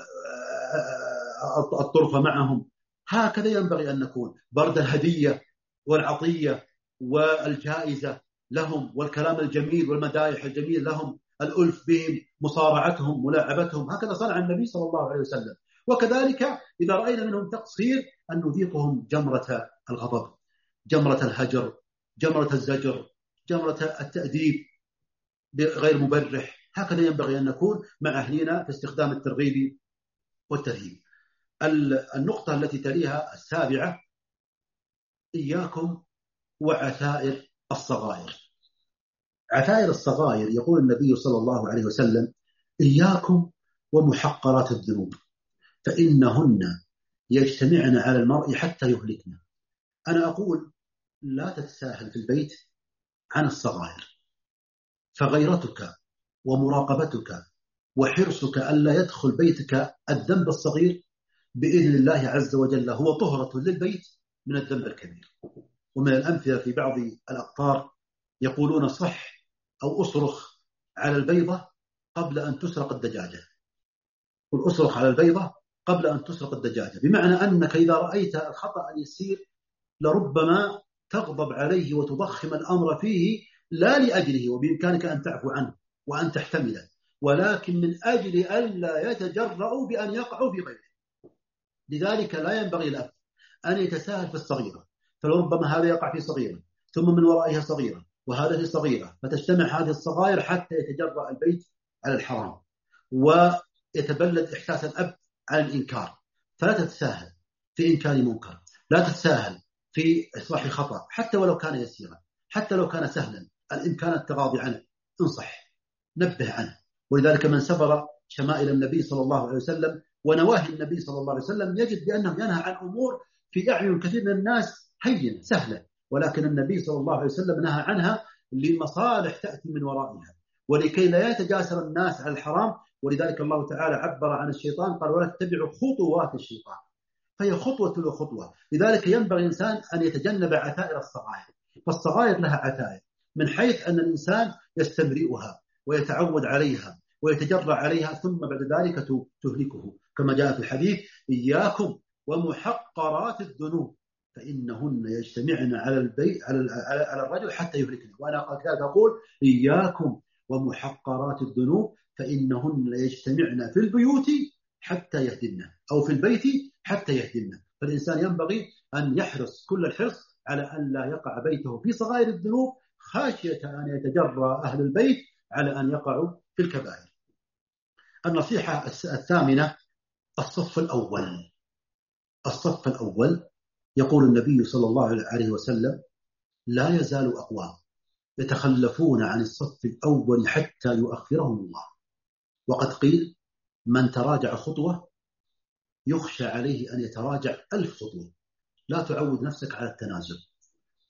الطرفة معهم. هكذا ينبغي أن نكون، برد الهدية والعطية والجائزة لهم، والكلام الجميل والمدائح الجميل لهم، الألف بهم، مصارعتهم، ملاعبتهم. هكذا صنع النبي صلى الله عليه وسلم. وكذلك إذا رأينا منهم تقصير أن نذيقهم جمرة الغضب، جمرة الهجر، جمرة الزجر، جمرة التأديب بغير مبرح. هكذا ينبغي أن نكون مع أهلنا في استخدام الترغيب والترهيب. النقطة التي تليها 7: إياكم وعثائر الصغائر. عثائر الصغائر، يقول النبي صلى الله عليه وسلم: إياكم ومحقرات الذنوب فإنهن يجتمعن على المرء حتى يهلكنا. أنا أقول لا تتساهل في البيت عن الصغائر، فغيرتك ومراقبتك وحرصك ألا يدخل بيتك الذنب الصغير بإذن الله عز وجل هو طهرة للبيت من الذنب الكبير. ومن الأمثلة في بعض الأقطار يقولون: صح أو أصرخ على البيضة قبل أن تسرق الدجاجة. قل أصرخ على البيضة قبل أن تسرق الدجاجة، بمعنى أنك إذا رأيت الخطأ اليسير لربما تغضب عليه وتضخم الأمر فيه، لا لأجله، وبإمكانك أن تعفو عنه وأن تحتمله، ولكن من أجل ألا يتجرأوا بأن يقعوا في غيره. لذلك لا ينبغي الأب أن يتساهل في الصغيرة، فلربما هذا يقع في صغيرة ثم من ورائها صغيرة وهذا في صغيرة، فتجتمع هذه الصغائر حتى يتجرأ البيت على الحرام ويتبلد إحساس الأب على الإنكار. فلا تتساهل في إنكار منكر، لا تتساهل في إصلاح خطأ حتى ولو كان يسيرا، حتى لو كان سهلا، الإمكان التغاضي عنه، انصح، نبه عنه. ولذلك من سبر شمائل النبي صلى الله عليه وسلم ونواهي النبي صلى الله عليه وسلم يجد بأنه ينهى عن أمور في أعين كثير من الناس هينة سهلة، ولكن النبي صلى الله عليه وسلم نهى عنها لمصالح تأتي من ورائها ولكي لا يتجاسر الناس على الحرام. ولذلك الله تعالى عبر عن الشيطان قال: ولا تتبعوا خطوات الشيطان، فهي خطوة له خطوة. لذلك ينبغي الإنسان أن يتجنب عثائر الصغائر، فالصغائر لها عثائر من حيث أن الإنسان يستمرئها ويتعود عليها ويتجرع عليها ثم بعد ذلك تهلكه، كما جاء في الحديث: إياكم ومحقرات الذنوب فإنهن يجتمعن على البيت على الرجل حتى يهلكنا. وأنا كذلك أقول: إياكم ومحقرات الذنوب فإنهن يجتمعن في البيوت حتى يهدمنا، أو في البيت حتى يهدمنا. فالإنسان ينبغي أن يحرص كل الحرص على أن لا يقع بيته في صغائر الذنوب خاشية أن يتجرأ أهل البيت على أن يقعوا في الكبائر. النصيحة 8: الصف الأول. الصف الأول، يقول النبي صلى الله عليه وسلم: لا يزال أقوام يتخلفون عن الصف الأول حتى يؤخرهم الله. وقد قيل: من تراجع خطوة يخشى عليه أن يتراجع 1000 خطوة. لا تعود نفسك على التنازل،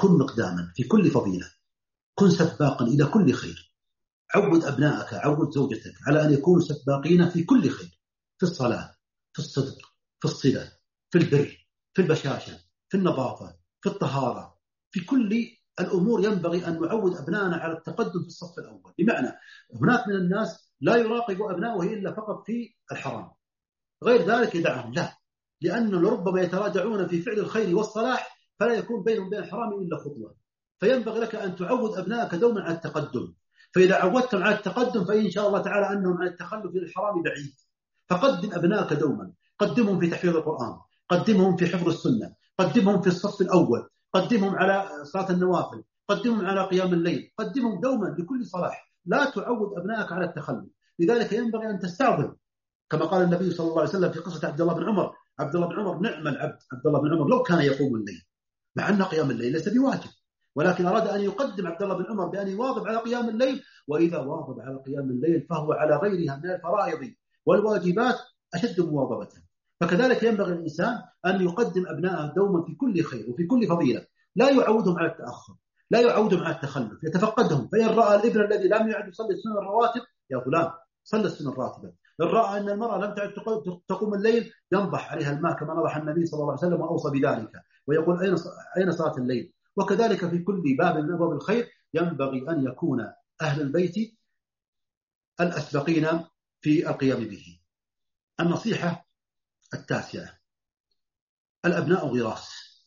كن مقداما في كل فضيلة، كن سباقا إلى كل خير. عود أبنائك، عود زوجتك على أن يكونوا سباقين في كل خير، في الصلاة، في الصدق، في الصلة، في البر، في البشاشة، في النظافة، في الطهارة، في كل الأمور. ينبغي أن نعود أبنائنا على التقدم في الصف الأول. بمعنى هناك من الناس لا يراقب أبنائه إلا فقط في الحرام، غير ذلك يدعهم، لا، لأنه لربما يتراجعون في فعل الخير والصلاح فلا يكون بينهم وبين الحرام إلا خطوة. فينبغي لك أن تعود أبنائك دوما على التقدم، فإذا عودتم على التقدم فإن شاء الله تعالى أنهم عن التخلف للحرام بعيد. فقدم أبنائك دوما، قدمهم في تحفيظ القرآن، قدمهم في حفظ السنة، قدمهم في الصف الأول، قدمهم على صلاة النوافل، قدمهم على قيام الليل، قدمهم دوما لكل صلاح. لا تعود أبنائك على التخلف. لذلك ينبغي أن تستعظم، كما قال النبي صلى الله عليه وسلم في قصة عبد الله بن عمر. عبد الله بن عمر نعم العبد، عبد الله بن عمر لو كان يقوم الليل، مع أن قيام الليل ليس بواجب، ولكن أراد أن يقدم عبد الله بن عمر بأن يواظب على قيام الليل. وإذا واظب على قيام الليل فهو على غيرها من الفرائض والواجبات أشد مواظبة. فكذلك ينبغي الإنسان أن يقدم أبنائه دوما في كل خير وفي كل فضيلة، لا يعودهم على التأخر، لا يعودهم على التخلف، يتفقدهم. فإن رأى الابن الذي لم يعد يصلي السنن الرواتب، يا غلام صلي السنن الراتبة. إن رأى أن المرأة لم تعد تقوم الليل، ينضح عليها الماء كما نضح النبي صلى الله عليه وسلم وأوصى بذلك، ويقول أين صلاة الليل. وكذلك في كل باب من أبواب الخير ينبغي أن يكون أهل البيت الأسبقين في القيام به. النصيحة التاسعة: الأبناء غراس.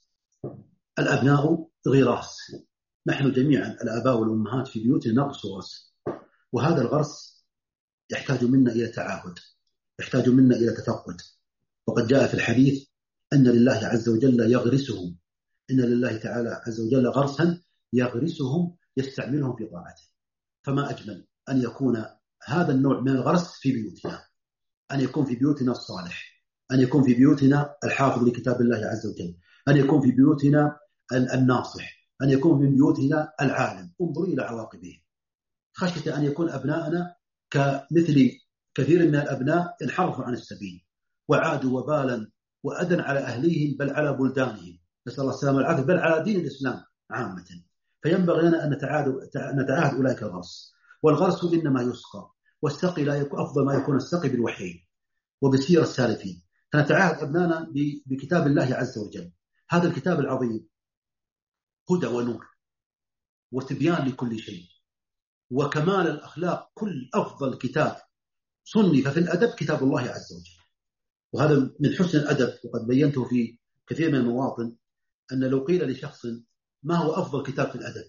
الأبناء غراس. نحن جميعا الآباء والأمهات في بيوتنا نغرس غرس، وهذا الغرس يحتاج منا إلى تعاهد، يحتاج منا إلى تفقد. وقد جاء في الحديث أن لله عز وجل يغرسهم، إن لله تعالى عز وجل غرسا يغرسهم يستعملهم في طاعته. فما أجمل أن يكون هذا النوع من الغرس في بيوتنا، أن يكون في بيوتنا الصالح، أن يكون في بيوتنا الحافظ لكتاب الله عز وجل، أن يكون في بيوتنا الناصح، أن يكون في بيوتنا العالم. انظروا إلى عواقبه، خشية أن يكون أبناءنا كمثل كثير من الأبناء انحرفوا عن السبيل وعادوا وبالا وأذى على أهليهم بل على بلدانهم، نسأل الله السلامة والعافية، بل على دين الإسلام عامة. فينبغي لنا أن نتعاهد أولئك الغرس. والغرس إنما يسقى، والسقي لا يكون أفضل ما يكون السقي بالوحي وبسير السالفين. فنتعاهد أبنانا بكتاب الله عز وجل، هذا الكتاب العظيم هدى ونور وتبيان لكل شيء وكمال الأخلاق. كل أفضل كتاب صنف في الأدب كتاب الله عز وجل، وهذا من حسن الأدب. وقد بينته في كثير من المواطن أن لو قيل لشخص ما هو أفضل كتاب في الأدب،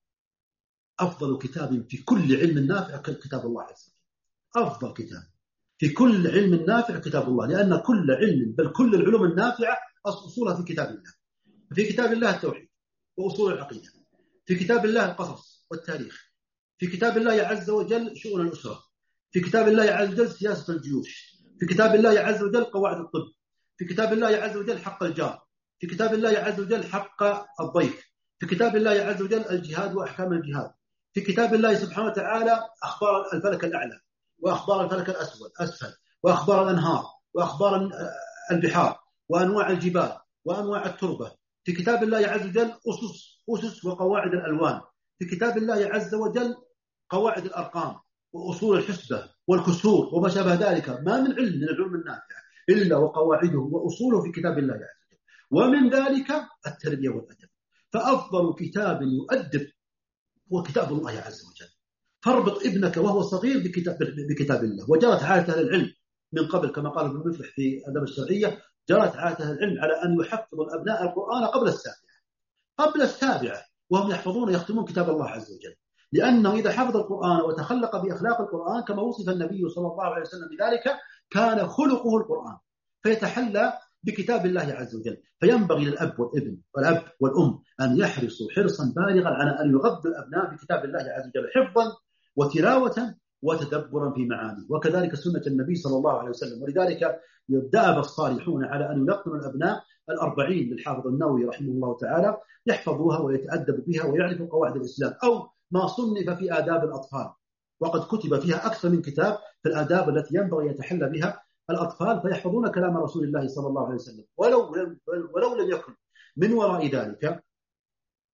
أفضل كتاب في كل علم نافع كتاب الله عز وجل. أفضل كتاب في كل علم نافع كتاب الله، لأن كل علم بل كل العلوم النافعة أصولها في كتاب الله. في كتاب الله التوحيد وأصول العقيدة، في كتاب الله القصص والتاريخ، في كتاب الله عز وجل شؤون الأسرة، في كتاب الله عز وجل سياسة الجيوش، في كتاب الله عز وجل قواعد الطب، في كتاب الله عز وجل حق الجار، في كتاب الله عز وجل حق الضيف، في كتاب الله عز وجل الجهاد وأحكام الجهاد، في كتاب الله سبحانه وتعالى أخبار الفلك الأعلى وأخبار الفلك الأسفل وأخبار الأنهار وأخبار البحار وأنواع الجبال وأنواع التربة. في كتاب الله عز وجل أسس وقواعد الألوان. في كتاب الله عز وجل قواعد الأرقام وأصول الحسبة والكسور وما شابه ذلك. ما من علم من العلوم النافعة إلا وقواعده وأصوله في كتاب الله عز وجل، ومن ذلك التربية والأدب. فأفضل كتاب يؤدب هو كتاب الله عز وجل. فاربط ابنك وهو صغير بكتاب الله. وجرت عادة أهل العلم من قبل كما قال ابن مفلح في الأدب الشرعية، جرت عادة أهل العلم على أن يحفظوا الأبناء القرآن قبل السابعة وهم يحفظون يختمون كتاب الله عز وجل، لأنه إذا حفظ القرآن وتخلق بأخلاق القرآن كما وصف النبي صلى الله عليه وسلم بذلك كان خلقه القرآن، فيتحلى بكتاب الله عز وجل. فينبغي للأب والأب والأم أن يحرصوا حرصا بالغا على أن يغذوا الأبناء بكتاب الله عز وجل حفظا وتلاوة وتدبرا في معانيه، وكذلك سنة النبي صلى الله عليه وسلم. ولذلك يدأب الصالحون على أن يلقنوا الأبناء 40 للحافظ النووي رحمه الله تعالى، يحفظوها ويتأدب بها ويعرفوا قواعد الإسلام، أو ما صنف في آداب الأطفال، وقد كتب فيها أكثر من كتاب في الآداب التي ينبغي يتحلى بها الأطفال، فيحفظون كلام رسول الله صلى الله عليه وسلم ولو لم يكن من وراء ذلك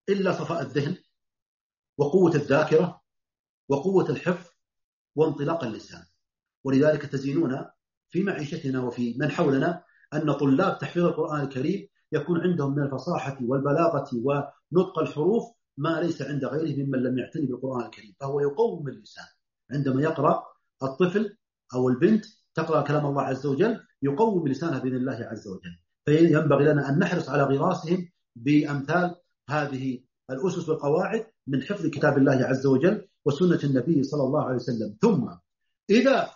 إلا صفاء الذهن وقوة الذاكرة وقوة الحفظ وانطلاق اللسان. ولذلك تزينون في معيشتنا وفي من حولنا أن طلاب تحفيظ القرآن الكريم يكون عندهم من الفصاحة والبلاغة ونطق الحروف ما ليس عند غيره ممن لم يعتني بالقرآن الكريم، فهو يقوم اللسان عندما يقرأ الطفل أو البنت تقرأ كلام الله عز وجل يقوم لسانها بإذن الله عز وجل. فينبغي لنا أن نحرص على غراسهم بأمثال هذه الأسس والقواعد من حفظ كتاب الله عز وجل وسنة النبي صلى الله عليه وسلم. ثم إذا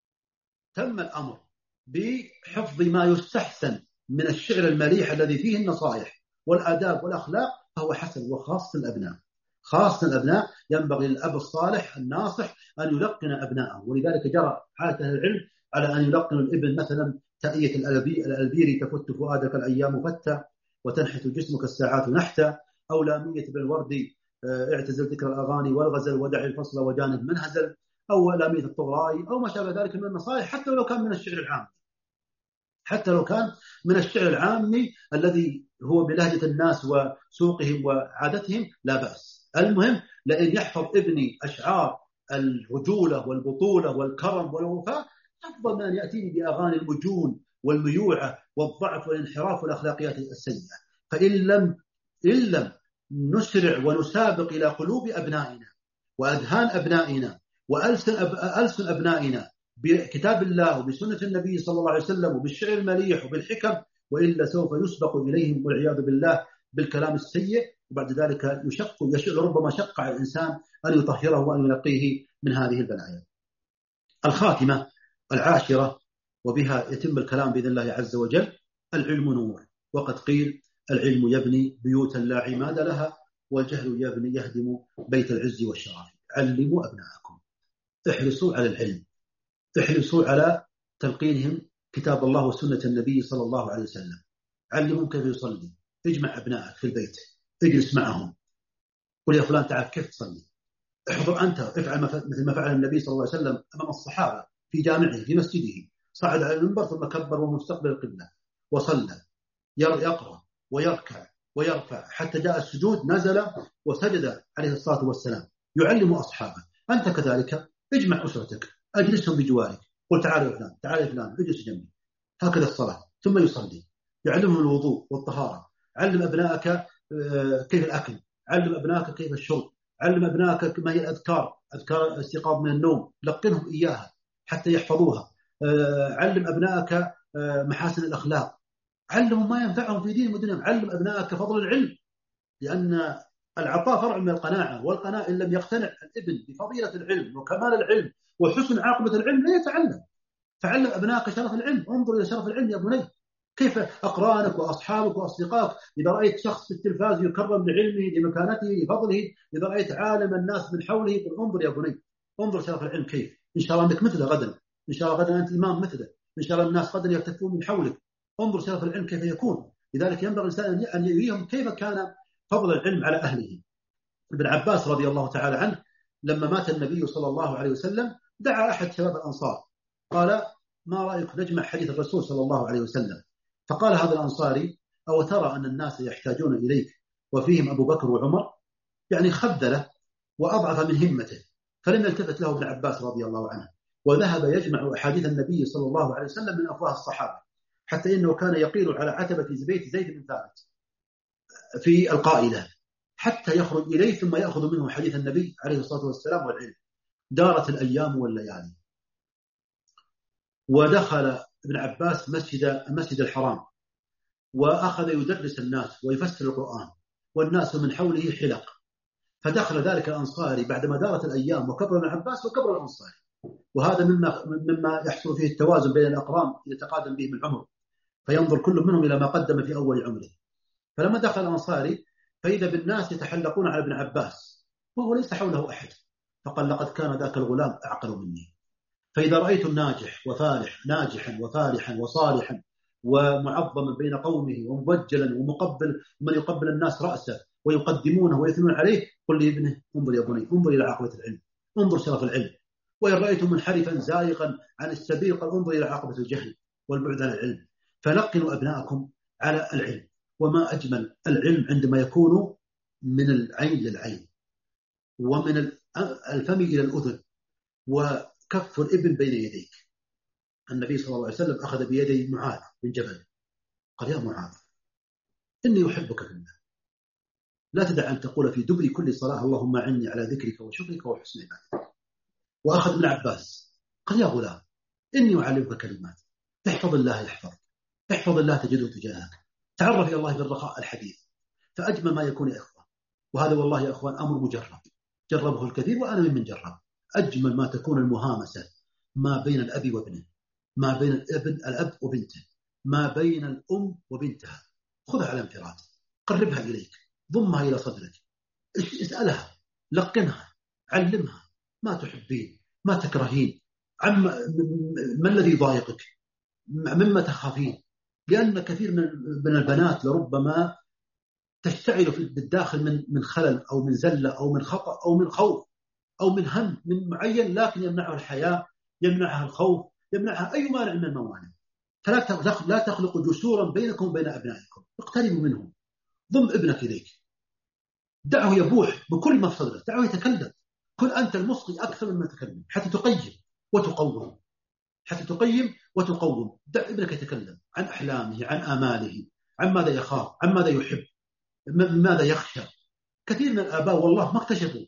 تم الأمر بحفظ ما يستحسن من الشعر المليح الذي فيه النصائح والآداب والأخلاق فهو حسن، وخاصة الأبناء. خاصة الأبناء ينبغي للأب الصالح الناصح أن يلقن أبنائه، ولذلك جرى عادة العلم على أن يلقن الابن مثلا تأية الألبيري تفت فؤادك الأيام فتى وتنحت جسمك الساعات نحتا، أو لامية بالورد اعتزل ذكر الأغاني والغزل ودع الفصل وجانب من هزل، أو لامية الطغرائي، أو ما شابه ذلك من النصائح، حتى لو كان من الشعر العام، حتى لو كان من الشعر العامي الذي هو بلهجة الناس وسوقهم وعادتهم لا بأس. المهم لأن يحفظ ابني أشعار الرجولة والبطولة والكرم والوفاء أفضل من أن يأتيني بأغاني المجون والميوعة والضعف والانحراف والأخلاقيات السيئة. إن لم نسرع ونسابق إلى قلوب أبنائنا وأذهان أبنائنا وألسن أبنائنا بكتاب الله وبسنة النبي صلى الله عليه وسلم وبالشعر المليح وبالحكم، وإلا سوف يسبق إليهم والعياذ بالله بالكلام السيء، وبعد ذلك ربما شق على الإنسان أن يطهره وأن ينقيه من هذه البلايا. الخاتمة العاشرة وبها يتم الكلام بإذن الله عز وجل: العلم نور، وقد قيل: العلم يبني بيوتا لا عماد لها، والجهل يهدم بيت العز والشرف. علموا أبناءكم، احرصوا على العلم، احرصوا على تلقينهم كتاب الله وسنة النبي صلى الله عليه وسلم. علمهم كيف يصلي، اجمع أبنائك في البيت، اجلس معهم، قل يا فلان تعال كيف تصلي، احضر أنت، افعل مثل ما فعل النبي صلى الله عليه وسلم أمام الصحابة في جامعه في مسجده، صعد على المنبر ثم كبر ومستقبل القبلة وصلى، يقرأ ويركع ويرفع حتى جاء السجود نزل وسجد عليه الصلاة والسلام، يعلم أصحابه. أنت كذلك اجمع أسرتك، أجلسهم بجوارك، قل تعالوا يا فلان، تعال يا فلان، اجلس جنبي، هكذا الصلاة، ثم يصلي، يعلمهم الوضوء والطهارة. علم أبنائك كيف الأكل، علم أبنائك كيف الشرب، علم أبنائك ما هي الأذكار، أذكار الاستيقاظ من النوم، لقنهم إياها حتى يحفظوها. علم أبنائك محاسن الأخلاق، علمهم ما ينفعهم في دينهم ودنياهم. علم أبنائك فضل العلم، لأن العطاء فرع من القناعة، والقناعة إن لم يقتنع الابن بفضيلة العلم وكمال العلم وحسن عاقبة العلم لا يتعلم. فعلم أبنائك شرف العلم، انظر إلى شرف العلم يا بني، كيف أقرانك وأصحابك وأصدقائك. إذا رأيت شخص في التلفاز يكرم لعلمه لمكانته لفضله، إذا رأيت عالم الناس من حوله، انظر يا بني، انظر شرف العلم كيف. إن شاء الله أنك مثله غدا، إن شاء الله غدا أنت إمام مثله، إن شاء الله الناس غدا يرتفون من حولك. انظر شرف العلم كيف يكون. لذلك ينبغي الإنسان أن يريهم كيف كان فضل العلم على أهله. ابن عباس رضي الله تعالى عنه لما مات النبي صلى الله عليه وسلم دعا أحد شباب الأنصار، قال: ما رأيك نجمع حديث الرسول صلى الله عليه وسلم؟ فقال هذا الأنصاري: أو ترى أن الناس يحتاجون إليك وفيهم أبو بكر وعمر؟ يعني خذله وأضعف من همته. فلم يلتفت له ابن عباس رضي الله عنه، وذهب يجمع أحاديث النبي صلى الله عليه وسلم من أفواه الصحابة، حتى إنه كان يقيل على عتبة بيت زيد بن ثابت في القائلة حتى يخرج إليه ثم يأخذ منه حديث النبي عليه الصلاة والسلام والعلم. دارت الأيام والليالي، ودخل ابن عباس مسجد الحرام، وأخذ يدرس الناس ويفسر القرآن، والناس من حوله حلق. فدخل ذلك الأنصاري بعدما دارت الأيام وكبر ابن عباس وكبر الأنصاري، وهذا مما يحصل فيه التوازن بين الأقران يتقادم بهم العمر، فينظر كل منهم إلى ما قدم في أول عمره. فلما دخل الأنصاري فإذا بالناس يتحلقون على ابن عباس وهو ليس حوله أحد، فقال: لقد كان ذاك الغلام أعقل مني. فإذا رأيت الناجح وفالح، ناجحا وفالحا وصالحا ومعظما بين قومه ومبجلا ومقبل من يقبل الناس رأسه ويقدمونه ويثنون عليه، قل لي ابنه: انظر يا بني، انظر إلى عاقبة العلم، انظر شرف العلم. وإن رأيت منحرفا زائغا عن السبيل قال: انظر إلى عاقبة الجهل والبعد عن العلم. فلقنوا أبناءكم على العلم. وما أجمل العلم عندما يكون من العين للعين، ومن الفم إلى الأذن، وكف الابن بين يديك. النبي صلى الله عليه وسلم أخذ بيدي معاذ بن جبل، قال: يا معاذ، إني أحبك في الله، لا تدع أن تقول في دبر كل صلاة اللهم أعني على ذكرك وشكرك وحسن عبادتك. وأخذ ابن عباس، قال: يا غلام، إني أعلمك كلمات، احفظ الله يحفظك، احفظ الله تجده تجاهك، تعرف إلى الله بالرخاء الحديث. فأجمل ما يكون يا إخوان، وهذا والله يا إخوان أمر مجرب، جربه الكثير وأنا ممن جرب. أجمل ما تكون المهامسة ما بين الأب وابنه، ما بين الأب وبنته، ما بين الأم وبنتها. خذها على انفراد، قربها إليك، ضمها إلى صدرك، اسألها، لقنها، علمها ما تحبين، ما تكرهين، ما الذي يضايقك، مما تخافين. لأن كثير من البنات لربما تشتعل بالداخل من خلل أو من زلة أو من خطأ أو من خوف أو من هم من معين، لكن يمنعها الحياء، يمنعها الخوف، يمنعها أي مانع من الموانع. فلا تخلقوا جسورا بينكم وبين أبنائكم، اقتربوا منهم، ضم ابنك إليك، دعه يبوح بكل ما في صدره، دعه يتكلم، كن أنت المصغي أكثر مما تكلم، حتى تقيم وتقوم، حتى تقيم وتقوم. دع ابنك يتكلم عن أحلامه، عن آماله، عن ماذا يخاف، عن ماذا يحب، ماذا يخشى. كثير من الآباء والله ما اكتشفوا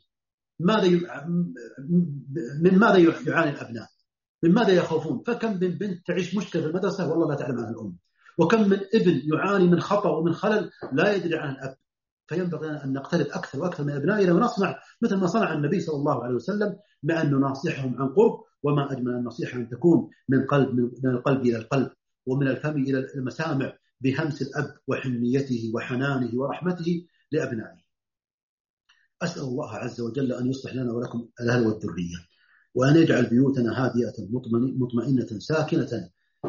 من ماذا يعاني الأبناء، من ماذا يخافون. فكم من بنت تعيش مشكلة في المدرسة والله لا تعلم عنها الأم، وكم من ابن يعاني من خطأ ومن خلل لا يدري عنه الأب. فينبغي أن نقترب أكثر وأكثر من أبنائنا، ونصنع مثل ما صنع النبي صلى الله عليه وسلم، بأن نناصحهم عن قرب. وما أجمل النصيحة أن تكون من القلب إلى القلب، ومن الفم إلى المسامع، بهمس الأب وحنيته وحنانه ورحمته لأبنائه. أسأل الله عز وجل أن يصلح لنا ولكم الأهل والذرية، وأن يجعل بيوتنا هادئة مطمئنة ساكنة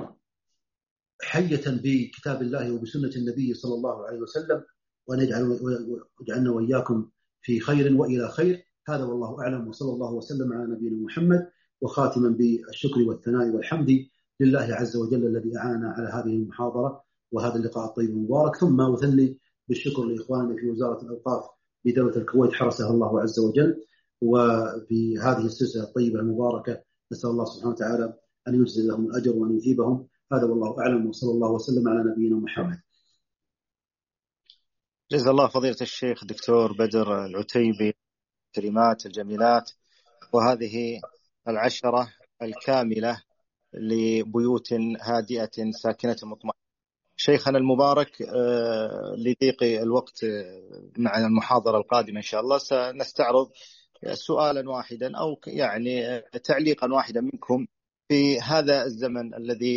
حية بكتاب الله وبسنة النبي صلى الله عليه وسلم، وأن يجعلنا وإياكم في خير وإلى خير. هذا والله أعلم، وصلى الله وسلم على نبينا محمد. وخاتما بالشكر والثناء والحمد لله عز وجل الذي أعاننا على هذه المحاضرة وهذا اللقاء الطيب المبارك. ثم أثني بالشكر لإخواننا في وزارة الأوقاف بدولة الكويت حرسها الله عز وجل، وفي هذه السلسلة الطيبة المباركة نسأل الله سبحانه وتعالى أن يجزي لهم الأجر وأن يثيبهم. هذا والله أعلم، وصلى الله وسلم على نبينا محمد. جزا الله فضيلة الشيخ دكتور بدر العتيبي الكلمات الجميلات وهذه العشرة الكاملة لبيوت هادئة ساكنة مطمئنة. شيخنا المبارك، لضيق الوقت مع المحاضرة القادمة إن شاء الله سنستعرض سؤالا واحدا أو يعني تعليقا واحدا منكم في هذا الزمن الذي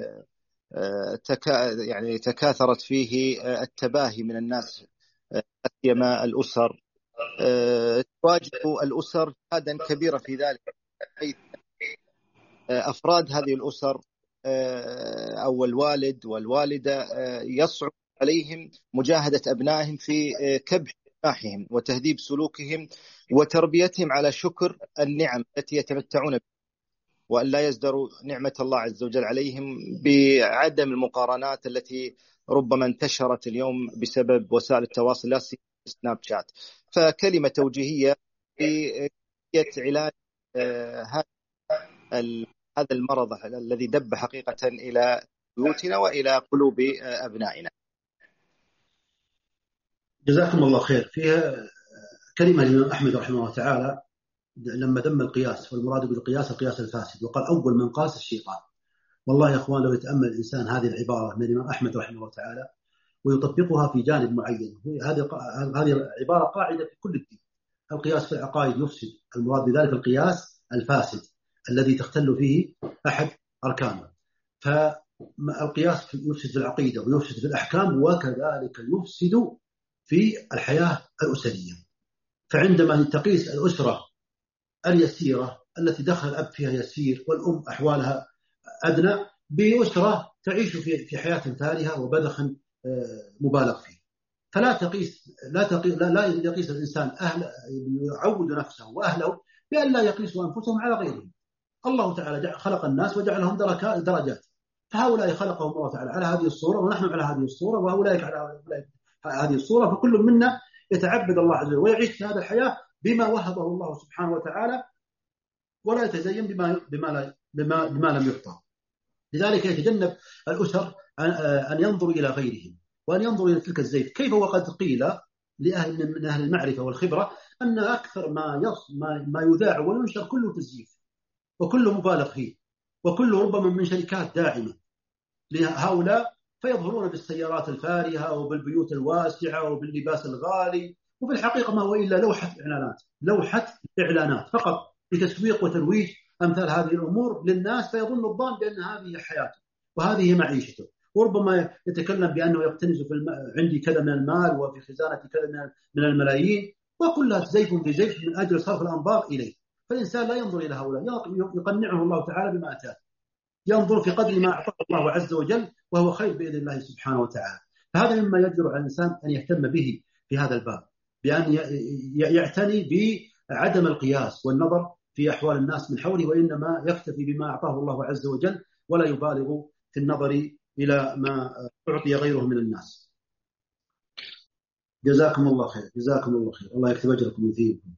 يعني تكاثرت فيه التباهي من الناس، سيما الأسر. تواجه الأسر جهادا كبيرا في ذلك، حيث أفراد هذه الأسر أو الوالد والوالدة يصعب عليهم مجاهدة أبنائهم في كبح جناحهم وتهذيب سلوكهم وتربيتهم على شكر النعم التي يتمتعون بها، وأن لا يزدروا نعمة الله عز وجل عليهم بعدم المقارنات التي ربما انتشرت اليوم بسبب وسائل التواصل لا سيما سناب شات. فكلمة توجيهية في علاج هذا المرض الذي دب حقيقة إلى بيوتنا وإلى قلوب أبنائنا. جزاكم الله خير. فيها كلمة للإمام أحمد رحمه الله تعالى لما ذم القياس، والمراد بالقياس القياس الفاسد، وقال أول من قاس الشيطان. والله يا أخوان لو يتأمل الإنسان هذه العبارة من الإمام أحمد رحمه الله تعالى ويطبقها في جانب معين، هذه عبارة قاعدة في كل الدين. القياس في العقائد يفسد، المراد بذلك القياس الفاسد الذي تختل فيه أحد أركانه. فالقياس يفسد في العقيدة ويفسد في الأحكام، وكذلك يفسد في الحياة الأسرية. فعندما تقيس الأسرة اليسيرة التي دخل الأب فيها يسير والأم أحوالها أدنى بأسرة تعيش في حياة فارهة وبذخ مبالغ فيه، فلا تقيس لا يقيس الإنسان يعود نفسه وأهله بأن لا يقيسوا أنفسهم على غيرهم. الله تعالى خلق الناس وجعلهم درجات، فهؤلاء خلقهم الله تعالى على هذه الصورة، ونحن على هذه الصورة، وهؤلاء على هذه الصورة، فكل منا يتعبد الله عز وجل ويعيش في هذه الحياة بما وهبه الله سبحانه وتعالى، ولا يتزين بما لم يعطى. لذلك يتجنب الأسر أن ينظروا إلى غيرهم وأن ينظروا إلى تلك الزيت. كيف وقد قيل من أهل المعرفة والخبرة أن أكثر ما يذاع وينشر كله تزييف وكله مبالغ فيه وكله ربما من شركات داعمة لهؤلاء، فيظهرون بالسيارات الفارهة وبالبيوت الواسعة وباللباس الغالي، وفي الحقيقة ما هو إلا لوحة إعلانات فقط لتسويق وترويج أمثال هذه الأمور للناس، فيظن الظان بأن هذه حياته وهذه معيشته، وربما يتكلم بأنه يقتنز عندي كذا من المال وفي خزانتي كذا من الملايين، وكلها زيف بزيف من أجل صرف الأنظار إليه. فالإنسان لا ينظر إلى هؤلاء، يقنعه الله تعالى بما أتاه، ينظر في قدر ما أعطاه الله عز وجل وهو خير بإذن الله سبحانه وتعالى. فهذا مما يجدر على الإنسان أن يهتم به في هذا الباب، بأن يعتني بعدم القياس والنظر في أحوال الناس من حوله، وإنما يكتفي بما أعطاه الله عز وجل ولا يبالغ في النظر إلى ما أعطي غيره من الناس. جزاكم الله خير، جزاكم الله خير، الله يكتب أجركم ويثيبكم.